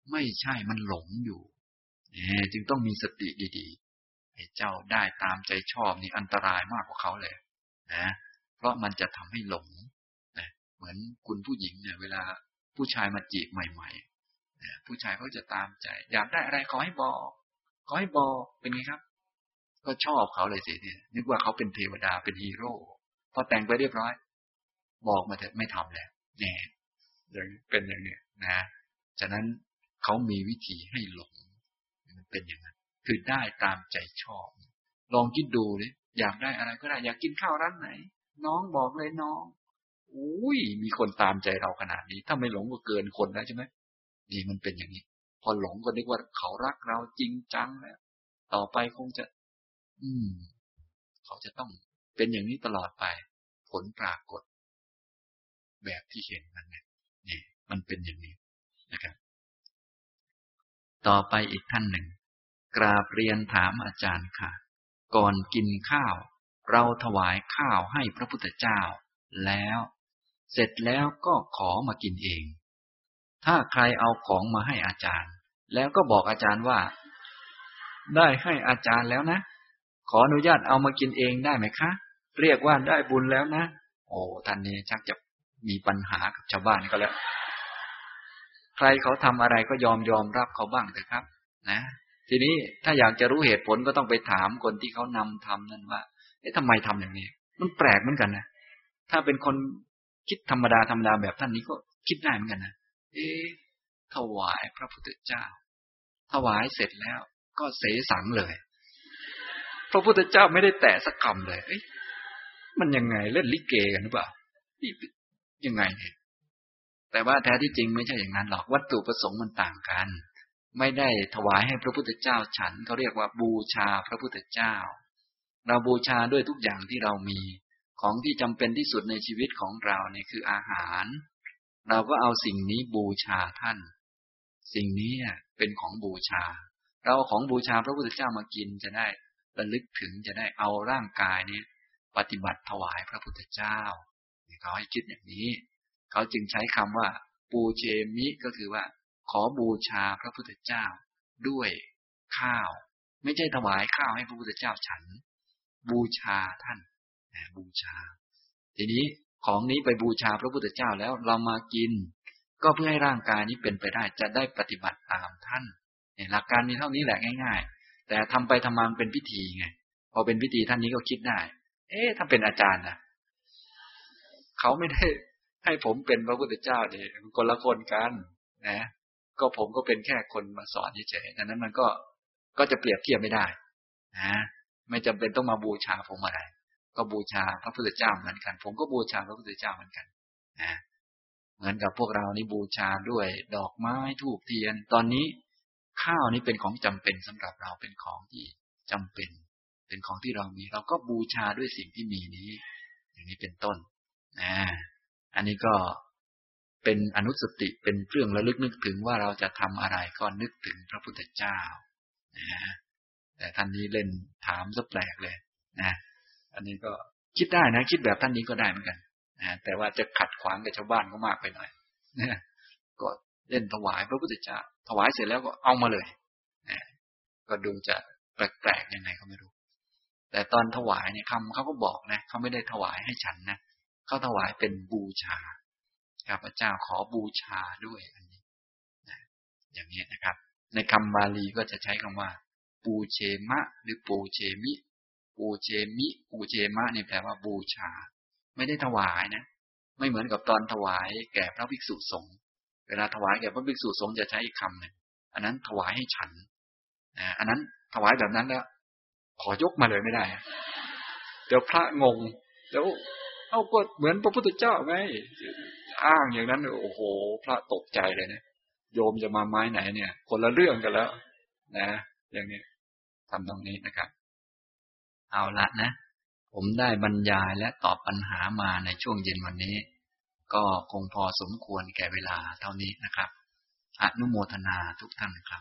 ไม่ใช่มันหลงอยู่เนี่ยจึงต้องมีสติดีๆให้เจ้าได้ตามใจชอบนี่อันตรายมากกว่าเขาเลยนะเพราะมันจะทำให้หลงนะเหมือนคุณผู้หญิงเนี่ยเวลาผู้ชายมาจีบใหม่ๆนะผู้ชายเขาจะตามใจอยากได้อะไรขอให้บอกขอให้บอกเป็นไงครับก็ชอบเขาเลยสิเนี่ยนึกว่าเขาเป็นเทวดาเป็นฮีโร่พอแต่งไปเรียบร้อยบอกมาเถอะไม่ทำแล้วเนี่ยอย่างเป็นอย่างนี้นะฉะนั้นเขามีวิธีให้หลงมันเป็นอย่างนั้นคือได้ตามใจชอบลองคิดดูดิอยากได้อะไรก็ได้อยากกินข้าวร้านไหนน้องบอกเลยน้องอุ้ยมีคนตามใจเราขนาดนี้ถ้าไม่หลงก็เกินคนแล้วใช่ไหมนี่มันเป็นอย่างนี้พอหลงก็นึกว่าเขารักเราจริงจังแล้วต่อไปคงจะอืมเขาจะต้องเป็นอย่างนี้ตลอดไปผลปรากฏแบบที่เห็นมันเนี่ยนี่มันเป็นอย่างนี้นะครับต่อไปอีกท่านหนึ่งกราบเรียนถามอาจารย์ค่ะก่อนกินข้าวเราถวายข้าวให้พระพุทธเจ้าแล้วเสร็จแล้วก็ขอมากินเองถ้าใครเอาของมาให้อาจารย์แล้วก็บอกอาจารย์ว่าได้ให้อาจารย์แล้วนะขออนุญาตเอามากินเองได้ไหมคะเรียกว่าได้บุญแล้วนะโอ้ท่านนี้ชักจะมีปัญหากับชาวบ้านก็แล้วใครเขาทำอะไรก็ยอมยอมรับเขาบ้างเถอะครับนะทีนี้ถ้าอยากจะรู้เหตุผลก็ต้องไปถามคนที่เขานำทำนั่นว่าเอ๊ะทำไมทำอย่างนี้มันแปลกเหมือนกันนะถ้าเป็นคนคิดธรรมดาธรรมดาแบบท่านนี้ก็คิดได้เหมือนกันนะเอ๊ะถวายพระพุทธเจ้าถวายเสร็จแล้วก็เสสังเลยพระพุทธเจ้าไม่ได้แตะสักคำเลยเอ๊ะมันยังไงเล่นลิเกกันหรือเปล่ายังไงเนี่ยแต่ว่าแท้ที่จริงไม่ใช่อย่างนั้นหรอกวัตถุประสงค์มันต่างกันไม่ได้ถวายให้พระพุทธเจ้าฉันเขาเรียกว่าบูชาพระพุทธเจ้าเราบูชาด้วยทุกอย่างที่เรามีของที่จำเป็นที่สุดในชีวิตของเราเนี่ยคืออาหารเราก็เอาสิ่งนี้บูชาท่านสิ่งนี้เป็นของบูชาเราเอาของบูชาพระพุทธเจ้ามากินจะได้ระลึกถึงจะได้เอาร่างกายนี้ปฏิบัติถวายพระพุทธเจ้าเขาให้คิดอย่างนี้เขาจึงใช้คำว่าปูเชมิก็คือว่าขอบูชาพระพุทธเจ้าด้วยข้าวไม่ใช่ถวายข้าวให้พระพุทธเจ้าฉันบูชาท่านบูชาทีนี้ของนี้ไปบูชาพระพุทธเจ้าแล้วเรามากินก็เพื่อให้ร่างกายนี้เป็นไปได้จะได้ปฏิบัติตามท่านเนี่ยหลักการมีเท่านี้แหละง่ายๆแต่ทำไปทำมาเป็นพิธีไงพอเป็นพิธีท่านนี้ก็คิดได้เอ๊ะถ้าเป็นอาจารย์นะเขาไม่ได้ให้ผมเป็นพระพุทธเจ้าเนี่ยคนละคนกันนะก็ผมก็เป็นแค่คนมาสอนเฉยๆดังนั้นมันก็ก็จะเปรียบเทียบไม่ได้นะไม่จำเป็นต้องมาบูชาผมอะไรก็บูชาพระพุทธเจ้าเหมือนกันผมก็บูชาพระพุทธเจ้าเหมือนกันนะเหมือนกับพวกเรานี่บูชาด้วยดอกไม้ธูปเทียนตอนนี้ข้าวนี้เป็นของจำเป็นสำหรับเราเป็นของที่จำเป็นเป็นของที่เรามีเราก็บูชาด้วยสิ่งที่มีนี้อย่างนี้เป็นต้นนะอันนี้ก็เป็นอนุสติเป็นเครื่องระลึกนึกถึงว่าเราจะทำอะไรก็นึกถึงพระพุทธเจ้านะแต่ท่านนี้เล่นถามซะแปลกเลยนะอันนี้ก็คิดได้นะคิดแบบท่านนี้ก็ได้เหมือนกันนะแต่ว่าจะขัดขวางกับชาวบ้านก็มากไปหน่อยนะก็เล่นถวายพระพุทธเจ้าถวายเสร็จแล้วก็เอามาเลยนะก็ดูจะแปลกๆยังไงก็ไม่รู้แต่ตอนถวายเนี่ยคำเขาก็บอกนะเขาไม่ได้ถวายให้ฉันนะเขาถวายเป็นบูชาข้าพเจ้าขอบูชาด้วยอันนี้นะอย่างนี้นะครับในคำบาลีก็จะใช้คำว่าปูเชมะหรือปูเชมิปูเชมิปูเชมะนี่แปลว่าบูชาไม่ได้ถวายนะไม่เหมือนกับตอนถวายแก่พระภิกษุสงฆ์เวลาถวายแก่พระภิกษุสงฆ์จะใช้อีกคำหนึ่งอันนั้นถวายให้ฉันนะอันนั้นถวายแบบนั้นแล้วขอยกมาเลยไม่ได้เดี๋ยวพระงงแล้วเอาก็เหมือนพระพุทธเจ้าไงอ้างอย่างนั้นโอ้โหพระตกใจเลยนะโยมจะมาไม้ไหนเนี่ยคนละเรื่องกันแล้วนะอย่างนี้ทำตรงนี้นะครับเอาละนะผมได้บรรยายและตอบปัญหามาในช่วงเย็นวันนี้ก็คงพอสมควรแก่เวลาเท่านี้นะครับอนุโมทนาทุกท่านครับ